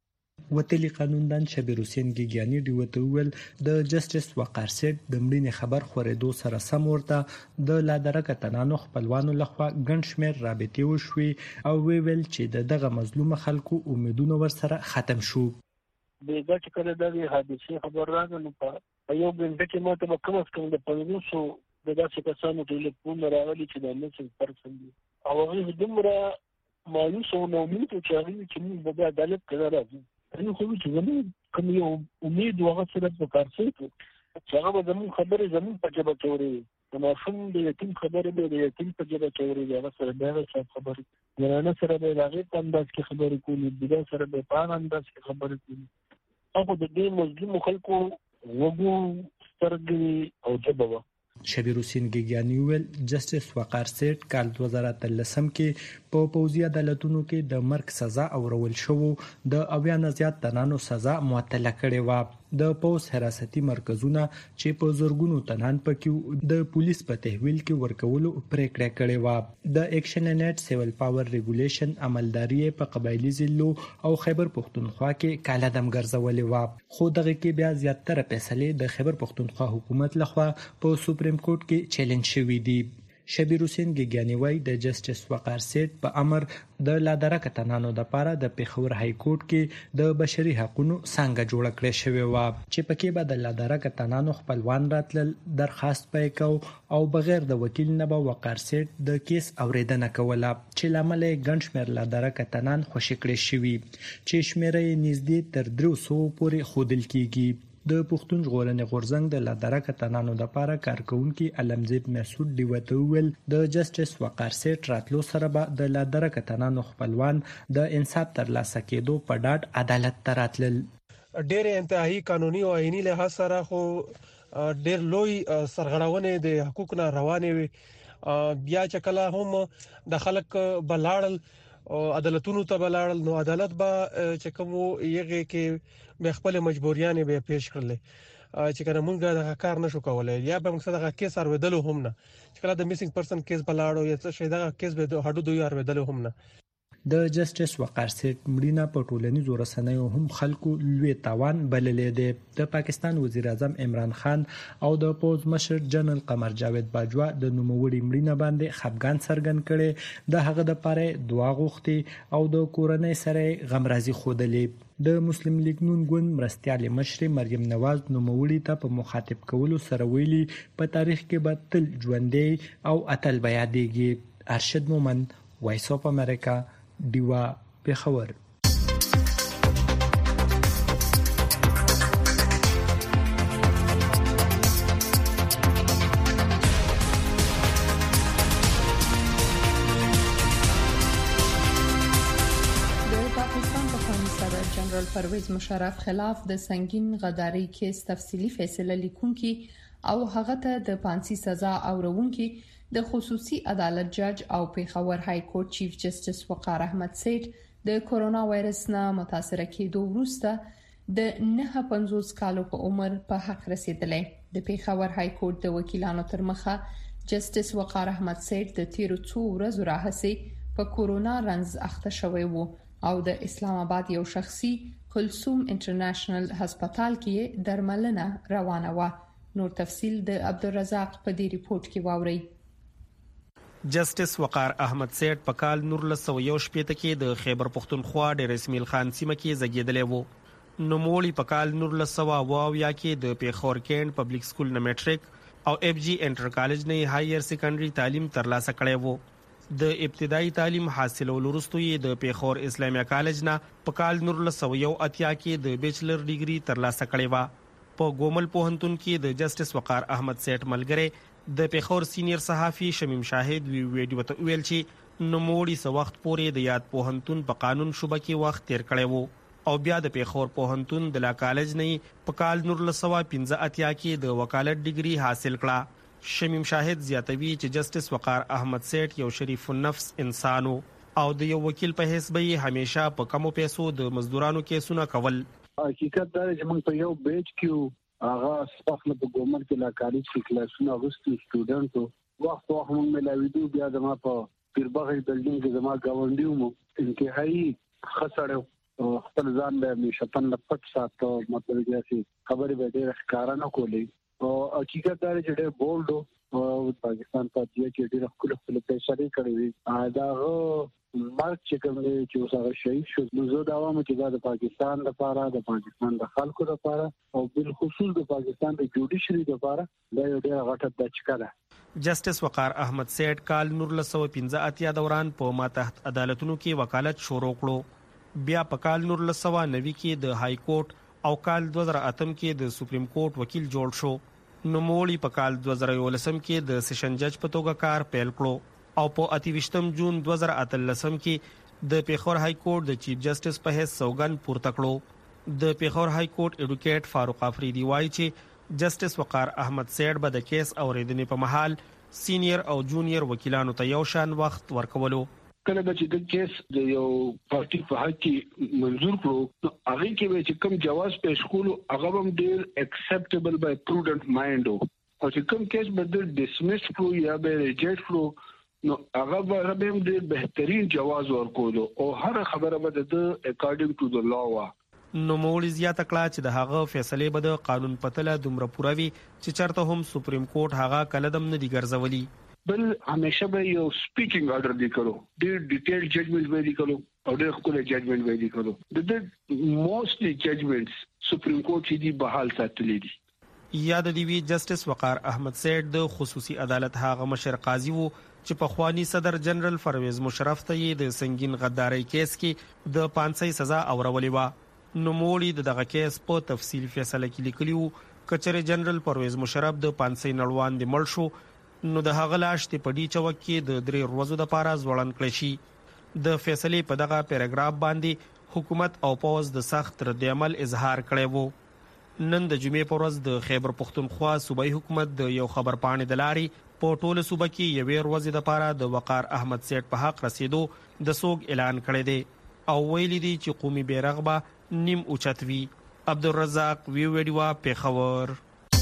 وتلی قانوندان شبیر حسین ګیګیانی ډیوته ویل د جسټس وقار سیټ د مړینې خبر خورېدو سره سم ورته د لادرکه تنانو خپلوانو لخوا ګڼ شمېر رابطې وشوې او ویل چې دغه مظلوم خلکو امیدونه ورسره ختم شو. بیګا چې کله د حادثې خبر راغله په یو غنټه کې ماته په کوم څه د پولیسو دغه کسانو ټلیفون راغلی چې د نسل پرسن دي او هغه دومره مایوس او نومید چې هغه چې موږ د عدالت کړه راځي. نو خو چې زموږ کوم یو امید وغه سره په کار سره چې هغه زموږ خبره زموږ په جبه توري د ماشوم د یتیم خبره به د یتیم په جبه توري هغه سره به خبره ورانه سره به هغه په انداز کې خبرې کوي د سره به په انداز کې خبرې کوي او د دې مظلوم خلکو وګو سترګې او جبه. شبیر حسین ګیګیانی ویل جسټس وقار سیټ کال 2013 کې په پوځي عدالتونو کې د مرګ سزا اورول شو د 90 زیات تنانو سزا معطله کړې و. د پوز حراستي مرکزونه چې په زورګونو تنان پکې د پولیس په تحویل کې ورکولو پریکړه کړې و. د اکشن ان ایټ سیول پاور ریګولیشن عملداري په قبایلی ضلعو او خیبر پښتونخوا کې کالعدم ګرځولې و، خو دغه کې بیا زیاتره فیصلې د خیبر پښتونخوا حکومت لخوا په سپریم کورټ کې چیلنج شوې دي. شبیر حسین ګیګیانی وایي د جسټس وقار سیټ په امر د لادرکه تنانو د پاره د پیښور های کورټ کې د بشري حقوقو څنګه جوړ کړی شوی و چې پکې به د لادرکه تنانو خپلوان راتلل درخواست پای کو او بغیر د وکیل نه به وقار سیټ د کیس اوریدنه کوله چې لامل ګڼ شمېر لادرکه تنان خوشی کړی شوی چې شمیرې نږدې تر 300 پورې خودل کیږي. د پښتون ژغورنې غورځنګ د لادرکه تنانو د پاره کارکونکي علمزید مسعود دیوته ویل د جسټس وقار سیټ راتلو سره به د لادرکه تنانو خپلوان د انصاف ترلاسه کېدو په ډاډ عدالت ته راتلل. ډېر انتهایی قانوني او عیني له سره خو ډېر لوی سرغړونې د حقوقو نه روانې وي. بیا چې کله هم د خلک بلاړل عدالتونو ته بلاړل نو عدالت به چې کوم یغه کې به خپل مجبوریان به پیش کړل چې کنه مونږ د کار نشو کولای یا به موږ دغه کیس ارویدلو هم نه چې کله د میسینګ پرسن کیس بلاړو یا څه شي دغه کیس به هډو دوی ارویدلو هم نه. د جسټس وقار سیټ مړینه په ټولنیزو رسنیو هم خلکو لوی تاوان بللې دی. د پاکستان وزیر اعظم عمران خان او د پوز مشر جنرال قمر جاوید باجوا د نوموړي مړینه باندې خفګان څرګند کړي، د هغه د پاره دعا غوښتي او د کورنۍ سره غمرازي خوده. د مسلم لیگ نون ګوند مرستيال مشر مریم نواز نوموړي ته په مخاطب کولو سره ویلي په تاریخ کې به تل ژوندې او اتل به یادېږي. ارشد مومند، وایس اف امریکا، دیوا پیښور. جنرال پرویز مشرف خلاف د سنگین غداري کیس تفصیلی فیصله لیکونکي او هغه ته د پانسي سزا اورونکي د خصوصي عدالت جج او پیښور های کورټ چیف جسټس وقار احمد سیټ د کورونا وایرس نه متاثر کېدو وروسته د 950 کالو په عمر په حق رسیدلې. د پیښور های کورټ د وکیلانو تر مخه جسټس وقار احمد سیټ د تیرو 2 ورځې راهسي په کورونا رنز اخته شوی وو او د اسلام آباد یو شخصي کلثوم انټرنیشنل هسپتال کې درملنه روانه و. نور تفصیل د عبدالرزاق په دې ریپورت کې واوري. جسټس وقار احمد سیټ په کال 1918 کې د خیبر پختونخوا ډیر اسماعیل خان سیمه کې زیږیدلی وو. نوموړي په کال 1920 کې د پیښور کېند پبلک سکول نه میټریک او اف جی انټر کالج نه هایر سیکنډري تعلیم ترلاسه کړی وو. د ابتدایي تعلیم حاصلولو وروسته یې د پیښور اسلامیه کالج نه په کال 1980 کې د بیچلر ډیګري ترلاسه کړې و. په ګومل پوهنتون کې د جسټس وقار احمد سیټ ملګری د پیښور سینیر صحافي شمیم شاهد ویډیو ته ویل چې نوموړي سو وخت پورې د یاد پوهنتون په قانون شوبه کې وخت تیر کړی وو او بیا د پیښور پوهنتون د لا کالج نه په کال 1915 کې د وکالت ډیګري حاصل کړه. شمیم شاهد زیاتوي چې جسټس وقار احمد سیټ یو شریف النفس انسانو او د یو وکیل په حیث به همیشه په کمو پیسو د مزدورانو کیسونه کول. حقیقت دا چې موږ په یو بیچ کې هغه سپخله په ګومر کې لا کالج کې کلاسونه غوښتي سټوډنټو وخت موږ ملاویدو. بیا زما په پیربغل بلډینګ کې زما گاونډیو مو انتهایی خسرې خپل ځان له مشپن لپټ ساتو مطلب دی چې خبرې به ډېر ښکارا نه کولې او حقیقت دا چې ډېر بولډ او پاکستان پاتې چې ډېر خپل پیسې کړې وي دا مرګ چې کوم دی چې اوسه شهید شو نو زه دا وایم چې د پاکستان لپاره د پاکستان د خلکو لپاره او بل خصوص د پاکستان د جوډیشري لپاره دا یو ډېر غټه دچکه ده. جسټس وقار احمد سیټ کال 1915 دوران په ماتحت عدالتونو کې وکالت شروع کړو. بیا په کال 1990 کې د های کورټ او کال 2008 کې د سپریم کورټ وکیل جوړ شو. نوموړي په کال 2011 کې د سیشن جج په توګه کار پیل کړو او په 28 جون 2013 کې د پیښور های کورټ د چیف جسټس په حیث سوګند پورته کړو. د پیښور های کورټ ایډوکیټ فاروق افریدي وایي چې جسټس وقار احمد سیټ به د کیس اوریدنې په محل سینیر او جونیئر وکیلانو ته یو شان وخت ورکولو. کله چې د کیس د یو پارټي په حق کې منظور کړو هغه کې چې کوم جواز پېښ کولو هغه هم ډېر اکسپټیبل بای پروډنت مایند او چې کوم کیس به د ډیسمس کړو یا به ریجیکټ کړو نو هغه به هم ډېر بهترین جواز ورکولو او هر خبره به د اکارډینګ ټو د لا وا. نوموړي زیاته کړه چې د هغه فیصله به د قانون پتله دومره پوروي چې چرته هم سپریم کورټ هغه کلدم نه دی ګرځولي. بل همیشه به یو سپیکینګ آرډر دی کړو ډېر ډیټیل ججمنټ به دی کړو او ډېر خپل ججمنټ به دی کړو. د موستلی ججمنټس سپریم کورټ چې دی بحال ساتلې دي. یاد دی وی جسټس وقار احمد سیټ د خصوصي عدالت هغه مشر قاضي وو چې په خوانی صدر جنرال پرویز مشرف ته د سنگین غداري کیس کې د 500 سزا اورولې و. نوموړي دغه کیس په تفصیل فیصله کې لیکلیو کچره جنرال پرویز مشرف د 500 نړوان د مړ شو نو د هغه لاش ته پډی چوک کې د 3 ورځو د پاره ځوړن کړی شي. د فیصله په دغه پیراګراف باندې حکومت او پوز د سخت رد عمل اظهار کړی وو. نن د جمعې په ورځ د خیبر پختونخوا صوبایي حکومت د یو خبر پاڼې د لاري په ټوله صوبه کې یوې ورځې د پاره د وقار احمد سیټ په حق رسیدو د سوګ اعلان کړی دی او ویلي دی چې قومي بیرغ به نیم اوچت وي. عبدالرزاق ویوډیوا پیښور.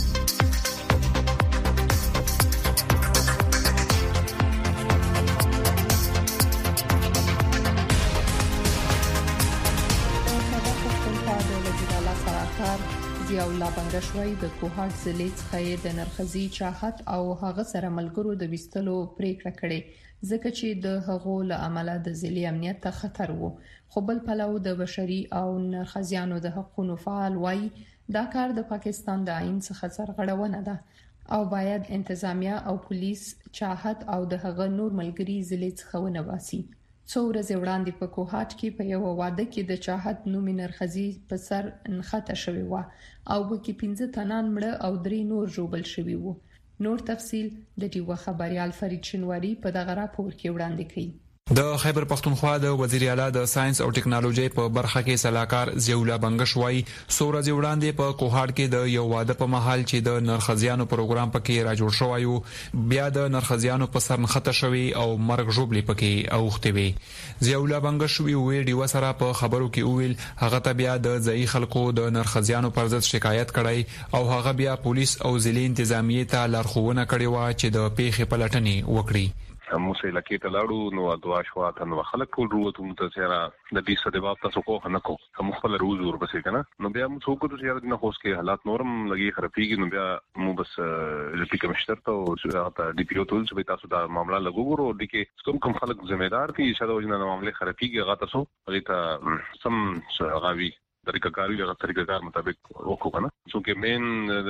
ضیاء الله بنګشوي د کوهاټ ضلع څخه د نرخزي چاحت او هغه سره ملګرو د وستلو پریکړه کړې ځکه چې د هغو له امله د ضلع امنیت ته خطر وو. خو بل پلو د بشري او نرخزیانو د حقوقو فعال وایي دا کار د پاکستان د آئین څخه سرغړونه ده او باید انتظامیه او پولیس چاحت او د هغه نور ملګري ضلع څخه ونه باسي. څو ورځې وړاندې په کوهاټ کې په یو واده کې د چاحت نومي نرخزي په سر نښته شوی و او وکي 15 تنان مړه او 3 نور ژوبل شوی وو. نور تفصيل د ډیوه خبريال فرید شنواری په دغه راپور کې وړاندې کړي. د خیبر پختونخوا د وزیر اعلی د ساينس او ټکنالوژي په برخه کې صلاحکار ضیاء الله بنګشوي سورج وړاندې په کوهاټ کې د یو واده په محل چې د نرخزیانو پروګرام پکې را جوړ شوی او بیا د نرخزیانو په سر نښته شوی او مرګ ژوبلې پکې اوخته وي. ضیاء الله بنګشوي ویډیو سره په خبرو کې ویل هغه ته بیا د ځای خلکو د نرخزیانو پر ضد شکایت کړي او هغه بیا پولیس او ضلع انتظامیه ته لارښوونه کړې و چې د پیښې پلټنې وکړي. موږ لکه ته لاړو نو دوا شو ته نو خلک ټول وروته متسره د دې څه د باب تاسو کو نه کو کوم خپل روز ورپسې کنه نو بیا موږ څوک ته یاد نه خوښ کې حالات نورم لګي خرابېږي نو بیا موږ بس لپاره کمشتر ته او د پی او ټول چې تاسو دا معاملې لګورو د کې کوم خلک ذمہ دار دي چې دا وجنه معاملې خرابېږي هغه تاسو هغه ته سم غاوي طریقہ کاری د طریقہ کار مطابق وکړو کنه چې مین د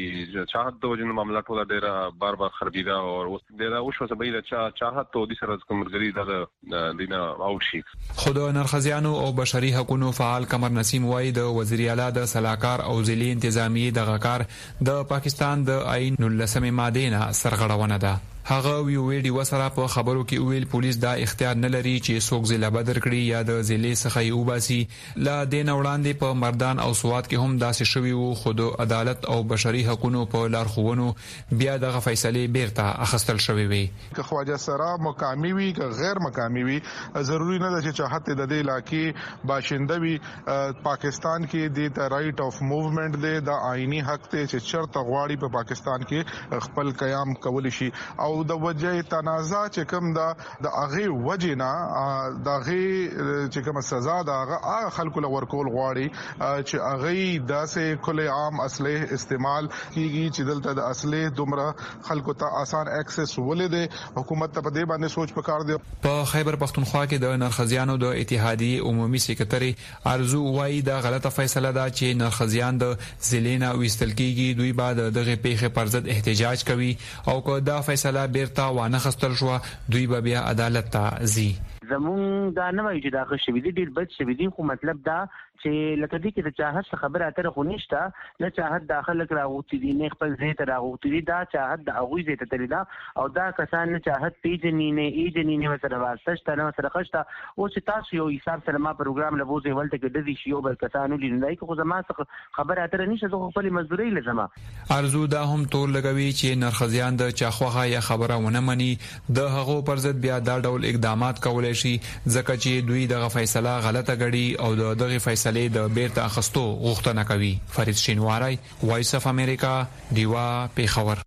چاحت د وجنه معاملات ټول ډېر بار بار خرابېدا او ډېر او شو سبې د چاحت او د سره کومرګری د دینه او شي. خود نرخزیانو او بشري حقوقو فعال قمر نسیم وای د وزیر اعلی د صلاحکار او ضلع انتظامیه د غکار د پاکستان د آئین 19 ماده نه سرغړونه ده. هغه ویډیو سره په خبرو کې ویل پولیس دا اختیار نه لري چې څوک ضلع بدر کړي یا د ضلع څخه یو باسي. لا دین وړاندې په مردان او سوات کې هم داسې شوی وو خود عدالت او بشري حقوقو په لارښوونو بیا دغه فیصله بیرته اخیستل شوی وي. که خواجه سرا مقامی وي که غیر مقامی وي ضروری نه ده چې چاحت د دې علاقې باشنده وي. پاکستان کې د رائټ اف موومېنټ دی د آئینی حق ته چې چرته غواړي په پاکستان کې خپل قیام کول شي او د وجه تنازع چې کوم د هغه وجینا د هغه چې کوم سزا د هغه خلکو لور کول غواړي چې هغه داسې کله عام اسلحه استعمال کیږي چې دلته د اسلحه دومره خلکو ته آسان اکسس ولې حکومت ته په دې باندې سوچ پکار دی. په خیبر پختونخوا کې د نرخزیانو د اتحادیه عمومي سکرټری ارزو وای دا غلطه فیصله ده چې نرخزیان د ضلع وستل کیږي دوی بعد دغه پیښه پر ضد احتجاج کوي او که دا فیصله بیرته وانه خستل شو دوی به بیا عدالت ته ځي. زمون دا نه وایي چې دا ښه شوي دي ډېر بد شوي دي خو مطلب دا چې لکه دې کې د چاحت خبره اتره خو نشته نه چاحت داخله راغوتي دي نه خپل ځای ته راغوتي دي دا چاحت د هغوی ځای ته تللی دا او دا کسان نه چاحت پیژني نه ایجني نه سره واسطه شته نه سره خشته او چې تاسو یو حساب سره ما پروګرام لبوځي ولته کې د دې شیو بل کسانو لینای خو زما خبره اتره نشته زه خپل مزدوري لزما. ارزو دا هم تور لګوي چې نرخزیان د چاخوغه یا خبره ونه مني د هغو پر ضد بیا دا ډول اقدامات کولای شي ځکه چې دوی دغه فیصله غلطه غړي او دغه فیصله د بیرته اخستو غوښتنه کوي. فرید شینواری وایس اف امریکا دیوا پیښور.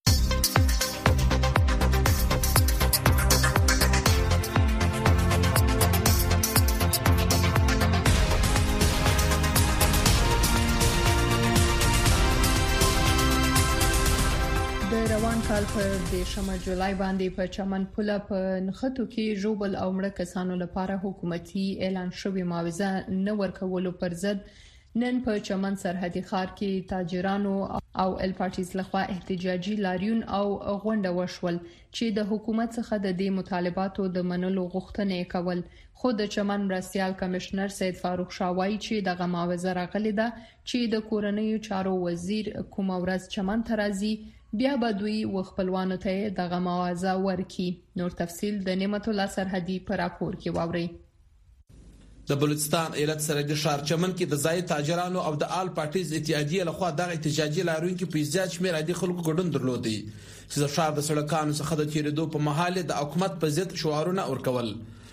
کال په 10 جولای باندې په چمن پوله په نخټو کې ژوبل او مړه کسانو لپاره حکومتي اعلان شوی معاوضه نه ورکولو پر ضد نن په چمن سرحدي ښار کې تاجرانو او ال پارټیز لخوا احتجاجي لاریون او غونډه وشول چې د حکومت څخه د دې مطالباتو د منلو غوښتنه کول. خو د چمن مرستيال کمشنر سید فاروق شاوای چې دغه معاوضه راغلی ده چې د کورنیو چارو وزیر کوم ورځ چمن ترازی بیا به دوی وخپلوانو ته دغه معاوضه ورکي. نور تفصيل د نعمت الله سرحدي پر راپور کې واوري. د بلوچستان ایالت سرحدي ښار چمن کې د ځای تاجرانو او د آل پارټیز اتحادیه لخوا دغه احتجاجي لاریونکو په زیات شمېر عادي خلکو ګډون درلودي چې د ښار د سړکانو څخه د تیریدو په محل د حکومت په ضد شعارونه ورکول.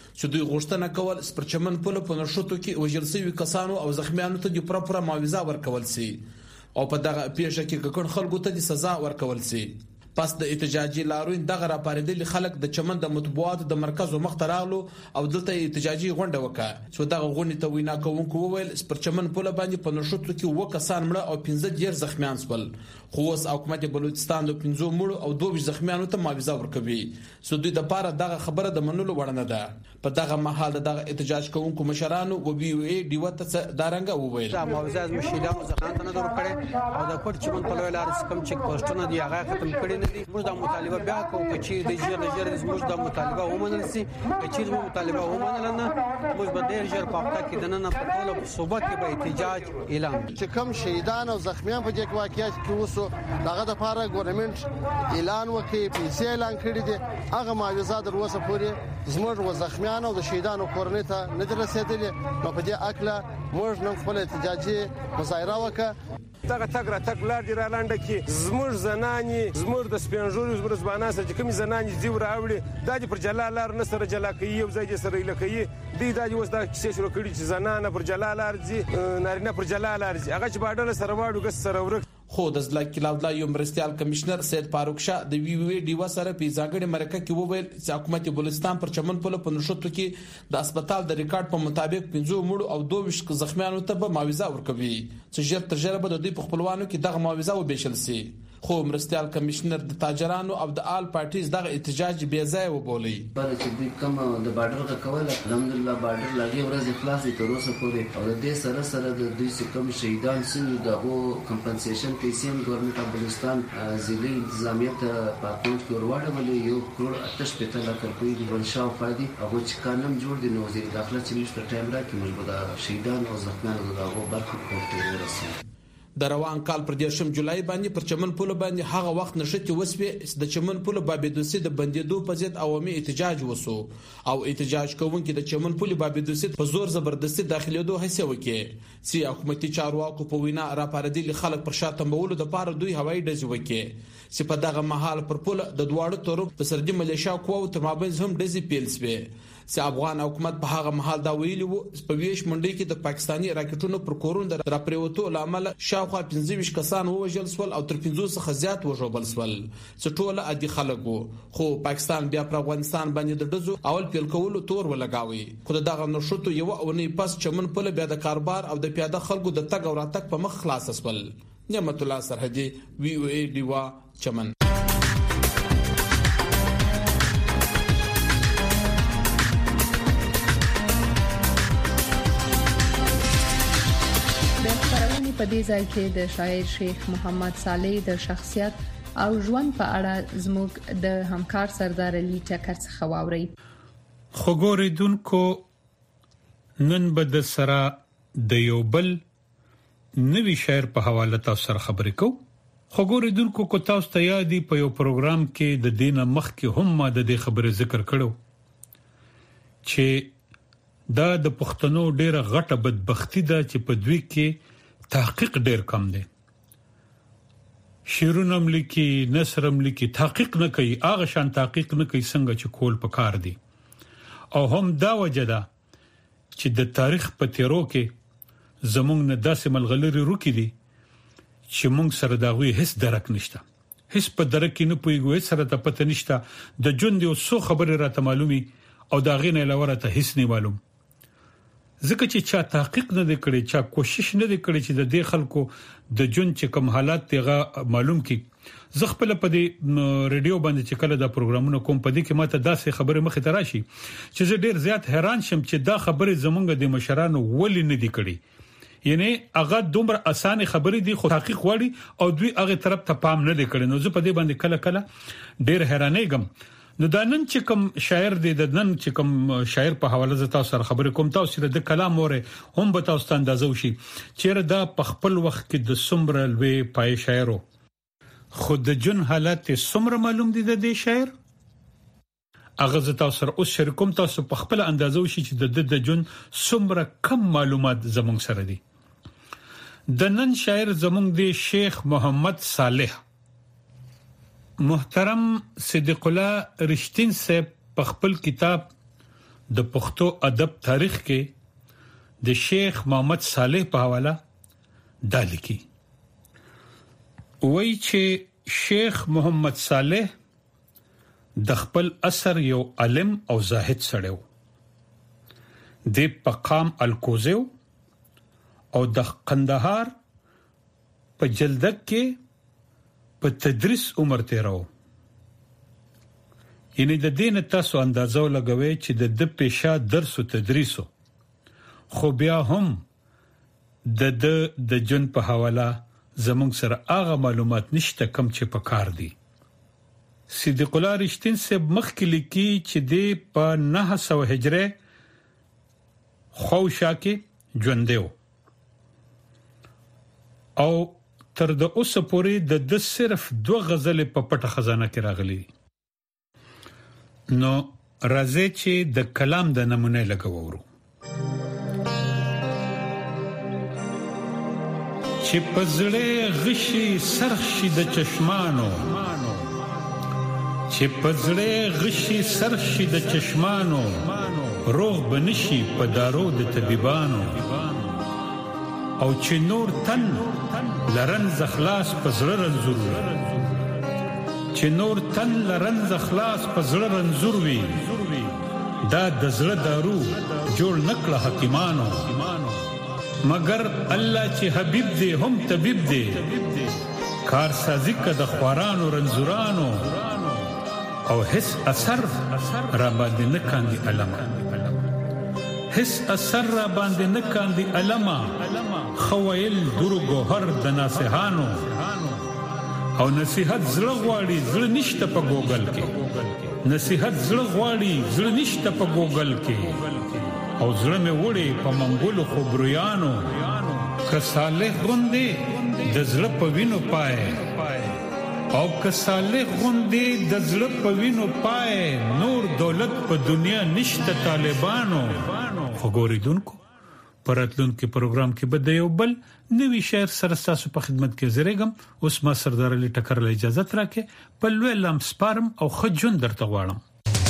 چې دوی غوښتنه کول سپرچمن پل په نشټو کې وژل شوي کسانو او زخمیانو ته د پوره معاوضه ورکول شي او په دغه پیښه کې ککړ خلکو ته د سزا ورکول شي. پس د احتجاجي لاروین دغه راپاریدل خلک د چمن د مطبوعاتو د مرکز مخ ته راغلو او دلته احتجاجي غونډه وکړه چې دغه غونډه ته وینا کوونکو وویل سپرچمن په باندې په نشټو کې و کسان مړه او 15 ډیر زخمیان شول. خو اوس حکومت بلوچستان د 15 مړو او 2 زخمیانو ته معاوضه ورکوي. سو دوی د پاره دغه خبره د منلو وړ نه ده. په دغه محل دغه احتجاج کوونکو مشرانو او بي او اي ډیوته دارنګه وویل دا معاوضه از مشیلانو ځخان ته نه ورکړي او د پټ چمن په لوی لار سکم چک پوسټونه دی هغه ختم کړي نه دي. موږ د مطالبه بیا کوو چې د جیر زموږ د مطالبه ومنل شي چې موږ مطالبه ومنل نه موږ به ډیر ژر په وخت کې د نن په ټول صوبه کې به احتجاج اعلان چې کوم شهیدان او زخمیان په دې واقعیت کې وسو دغه د لپاره ګورنمنت اعلان وکړي پیسې اعلان کړي دي هغه معاوضه در اوسه پورې زموږ و زخمیان او د شهیدانو کورنۍ ته نه رسیدلې. نو په دې اکله موږ نن خپل احتجاجي مظاهره وکړه. دغه تګ را تګ لار دی را لاندې کې زموږ زنانې زموږ د سپینژوري زموږ زبانه سره چې کوم زنانې دی راوړي د دې پر جلال لار نه سره جلا کوي یو ځای سره لکه دی د اوس د کیسې شروع کړي چې زنانه پر جلال لار دي نارینه پر جلال لار دي هغه چې باډل سره واړو ګس سره ورک. خو د ځلا کلاودلا یو مرستيال کمشنر سید فاروق شاه د وی وی ډیوا سره په ځانګړي مرکه کې وویل چې حکومت بلوچستان پر چمن په نشټو کې د هسپتال د ریکارډ په مطابق 15 مړو او 22 زخمیانو ته به معاوضه ورکوي چې ژر تر ژره به د دوی په خپلوانو کې دغه معاوضه وبېشل شي. خو مرستيال کمشنر د تاجرانو او د آل پارټیز دغه احتجاج بې ځای وبولي. بل چې دوی کوم د بارډر غکول الحمدلله بارډر لاګي ورځ خلاص دي تر اوسه پورې او د دې سره سره د دوی کوم شهیدان سنو دغه کمپنسیشن پیسې ګورنمنت اف بلوچستان ضلعي انتظامیه ته په اکاونټ کې ورواړولې 1 کروڑ 88 لک روپۍ د بلشاو فادي هغه چې قانون جوړ دي نو وزیر داخله چې موږ په ټایم راکې موږ د شهیدان او زخمیانو دغه برخه کوټه ورسېږو. د روان کال پر 10 جولای باندې پر چمن پل باندې هغه وخت نشته وسوي د چمن پل بابیدوسی د بندیدو په ضد عوامي احتجاج وسو او احتجاج کوونکي د چمن پل بابیدوسی په زور زبردستي داخليدو هڅه وکړي چې حکومتي چارواکو په وینا راپاردل خلک پر شاته مولو د پاره دوی هوایي ډزې وکړي چې په دغه محل پر پل د دواړو طرف د سردي ملیشیا قواو تر مابین هم ډزې پیل شوه چې افغان حکومت په هغه محل دا ویلي وو په ویش منډي کې د پاکستاني راکټونو پر کورون د راپریوتو لامل شاوخوا 15 کسان وژل شول او تر 15 څخه زیات وژوبل شول چې ټول عادي خلک وو. خو پاکستان بیا پر افغانستان باندې د دزو اول پیل کولو تور ولګاوي. خو دغه نشټو یو اونۍ پس چمن په بیا د کاروبار او د پیاده خلکو د تګ او راتګ په مخ خلاص شول. نعمت الله سرحدي وی او ای ډیوا چمن. په دې ځای کې د شاعر شیخ محمد صالح د شخصیت او ژوند په اړه زموږ د همکار سردار علي ټکر څخه واوري. خګوریدونکو نن به د سره د یو بل نوی شاعر په حواله تاسو سره خبرې کوم. خګوریدونکو کو تاسو ته یادي په یو پروګرام کې د دینه مخ کې هم ما د دې خبره ذکر کړو چې دا د پښتنو ډیره غټه بدبختی ده چې په دوی کې تحقیق ډیر کم دی. شیرونه ملکی نثرم لیکي تحقیق نه کوي هغه شان تحقیق نه کوي څنګه چې کول پکار دي او هم دا وجدا چې د تاریخ په تیرو کې زمونږ نه داسې ملغلري روکې دي چې مونږ سره دا غوي هیڅ درک نشته هیڅ په درک کې نه پويګو هیڅ سره ته پته نشته د جون دی او څو خبره راته معلومي او دا غینه لوره ته هیڅ نه معلوم ځکه چې چا تحقیق نه کړي چا کوشش نه کړي چې د دې خلکو د جون چې کوم حالات تیغه معلوم کی زغپل په دې ریډیو باندې چې کله دا پروګرامونه کوم په دې کې ماته داسې خبره مخې ته راشي چې زه ډیر زیات حیران شم چې دا خبره زمونږ د مشرانو ولې نه دي کړي یعنی هغه دومره اسانه خبرې دي خو تحقیق وړي او دوی هغه طرف ته پام نه کړي نو زه په دې باندې کله کله ډیر حیرانېږم. نو دا نن چې کوم شاعر دی د نن چې کوم شاعر په حواله ز تاسو سره خبرې کوم تاسو د کلام اوره هم به تاسو اندازو شي چې دا په خپل وخت کې د سمره لوي پای شاعرو خود د جن حالت سمره معلوم دي د دې شاعر اغه ز تاسو سره اوس شریکوم تاسو په خپل اندازو شي چې د جن سمره کم معلومات زموږ سره دي. د نن شاعر زموږ دی شیخ محمد صالح. محترم صدیق الله رشتین صاحب په خپل کتاب د پښتو ادب تاریخ کې د شیخ محمد صالح په حواله دا لیکي وایي چې شیخ محمد صالح د خپل اثر یو عالم او زاهد سړی و د پقام الکوزو او د قندهار په جلدک کې په تدریس عمر تیرو یعنی د دین تاسو اندازو لګوي چې د پیشا درس او تدریسو خو بیا هم د جن په حواله زموږ سره هغه معلومات نشته کم چې په کار دي صدیق الله رښتین صاحب مخکې لیکي چې د په 900 هجره خوشا کې ژوندیو او تر د اوسه پورې د صرف 2 غزل په پټه خزانه کې راغلي نو راځي چې د کلام د نمونه لګورو چې پزړې غشي سرخشي د چشمانو چې پزړې غشي سرخشي د چشمانو روغ بنشي په دارو د طبيبانو او چې نور تن لرن زخلاص پزړه رنزور چې نور تن لرنز خلاص په زړه رنزور وي دا د زړه دارو جوړ نکړه حکیمانو مگر الله چې حبیب دی هم طبيب دی کار سازی کده خوارانو رنزورانو او هیڅ اثر را باندې نه کاندي علما هیڅ اثر را باندې نه کاندي علما خوایل درو گوهر د ناسهانو او نصیحت زړه غواړي زړه نشته په ګوګل کې نصیحت زړه غواړي زړه نشته په ګوګل کې او زړه مې وړي په منګولو خبريانو که صالح غوندې د زړه په وینو پای او که صالح غوندې د زړه په وینو پای نور دولت په دنیا نشته طالبانو وګوریدونکو پراتلون کې پروګرام کې بده یو بل نوی شعر سره تاسو په خدمت کې زریګم اوس ما سردار علي ټکر له اجازه تراکه په لوی لام سپارم او خجون درته غواړم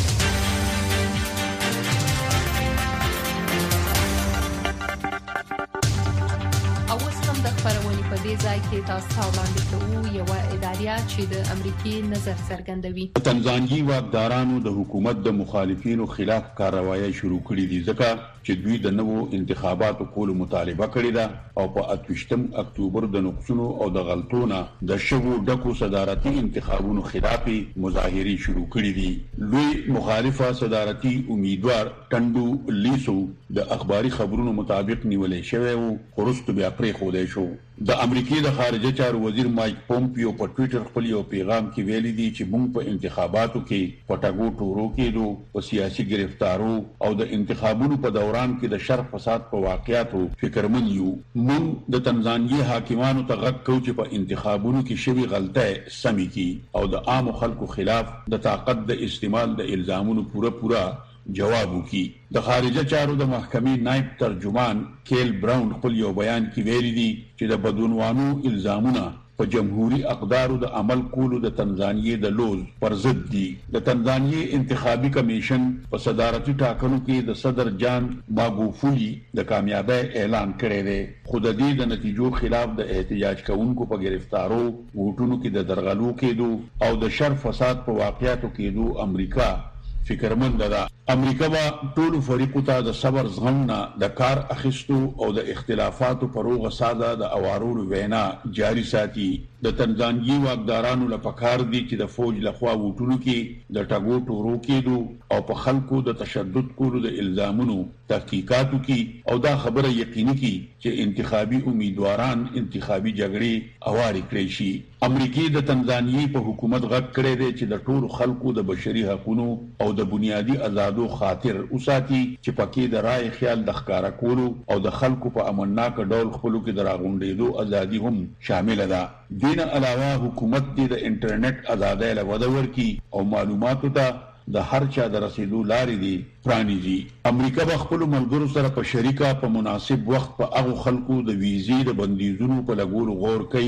دې ځای کې تاسو وړاندې کوو یو ادارې چې د امریکای نظر څرګندوي تنزانیي واکدارانو د حکومت د مخالفینو خلاف کاروایی شروع کړې دي ځکه چې دوی د نوو انتخاباتو کولو مطالبه کړې ده او په 28 اکتوبر د نقصونو او د غلطونو د شګو ډکو صدارتي انتخابونو خلاف مظاهرې شروع کړې دي لوی مخالفه صدارتي امیدوار ټنډو لیسو د اخباري خبرونو مطابق نیولې شوی او خرست بیا پرې خوده شو د امریکای د خارجه چارو وزیر مایک پومپیو په ټوئیټر خپل یو پیغام کې ویلي دي چې موږ په انتخاباتو کې پټاګو ټورو کېدو په سیاسي گرفتارو او د انتخابونو په دوران کې د شر فساد په واقعاتو فکرمن یو موږ د تنزانیي حاکمانو ته غږ کوو چې په انتخابونو کې شوی غلطه سمي کی او د عام خلکو خلاف د طاقت د استعمال د الزامونو پورا جواب وکي د خارجه چارو د محکمې نائب ترجمان کیل براون خپل یو بیان کې ویلي دي چې د بدونوانو الزامونه په جمهوریت اقدارو د عمل کولو د تنزانیې د لوز پر ضد دي د تنزانیې انتخابي کمیشن په صدارتي ټاکنو کې د صدر جان ماګوفولي د کامیابی اعلان کړی دی خو د دې د نتیجو خلاف د احتجاج کوونکو په گرفتارو ووټونو کې د درغلو کېدو او د شر فساد په واقعاتو کېدو امریکا فکرمند ده امریکا با ټول فریقو ته د صبر زغمنا د کار اخیستو او د اختلافاتو پروغه ساده د اوارو وینا جاری ساتي د تنزانیي واکدارانو لپاره دي چې د فوج لخوا وټونو کې د ټاګو ټورو کېدو او په خلکو د تشدد کولو د الزامونو تحقیقاتو کې او دا خبره یقیني کې چې انتخابي امیدواران انتخابي جګړې اواري کړی شي امریکای د تنزانیي په حکومت غږ کړی دی چې د ټول خلکو د بشري حقوقو او د بنیادی آزادو خاطر اوساتي چې پکې د رائے خیال د ښکارا کولو او د خلکو په امنناک ډول خپلو کې دراغونډېدو ازادي هم شامل ده دین علاوه حکومت د انټرنیټ ازادۍ له وده ورکي او معلوماتو ته د هر چا د رسیدو لارې دي پرانیزي امریکا به خپل ملګرو سره په شریکه په مناسب وخت په هغه خلکو د ویزې د بندیزونو په لګولو غور کوي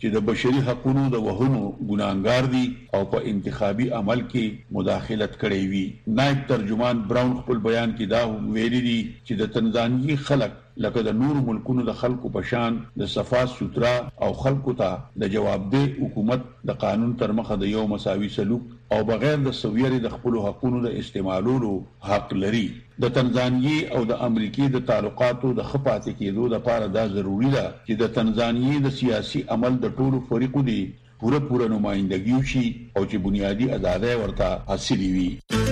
چې د بشري حقوقو د وهنو ګناهګار دي او په انتخابي عمل کې مداخلت کړې وي. نائب ترجمان براون خپل بیان کې دا ویلي دي چې د تنزانیې خلک لکه د نور ملکونو د خلکو په شان د صفا سوترا او خلکو ته د جوابدeh حکومت د قانون تر مخه د یو مساوي سلوک او بغیر د سویري د خپل حقوقو د استعمالولو حق لري. د تنزانیې او د امریکای د تعلقاتو د خپاتې کېدو لپاره دا ضروری ده چې د تنزانیې د سیاسي عمل د ټولو فریقو دی پوره نمائندګي وشي او چې بنیادی ازادي ورته حاصلې وي.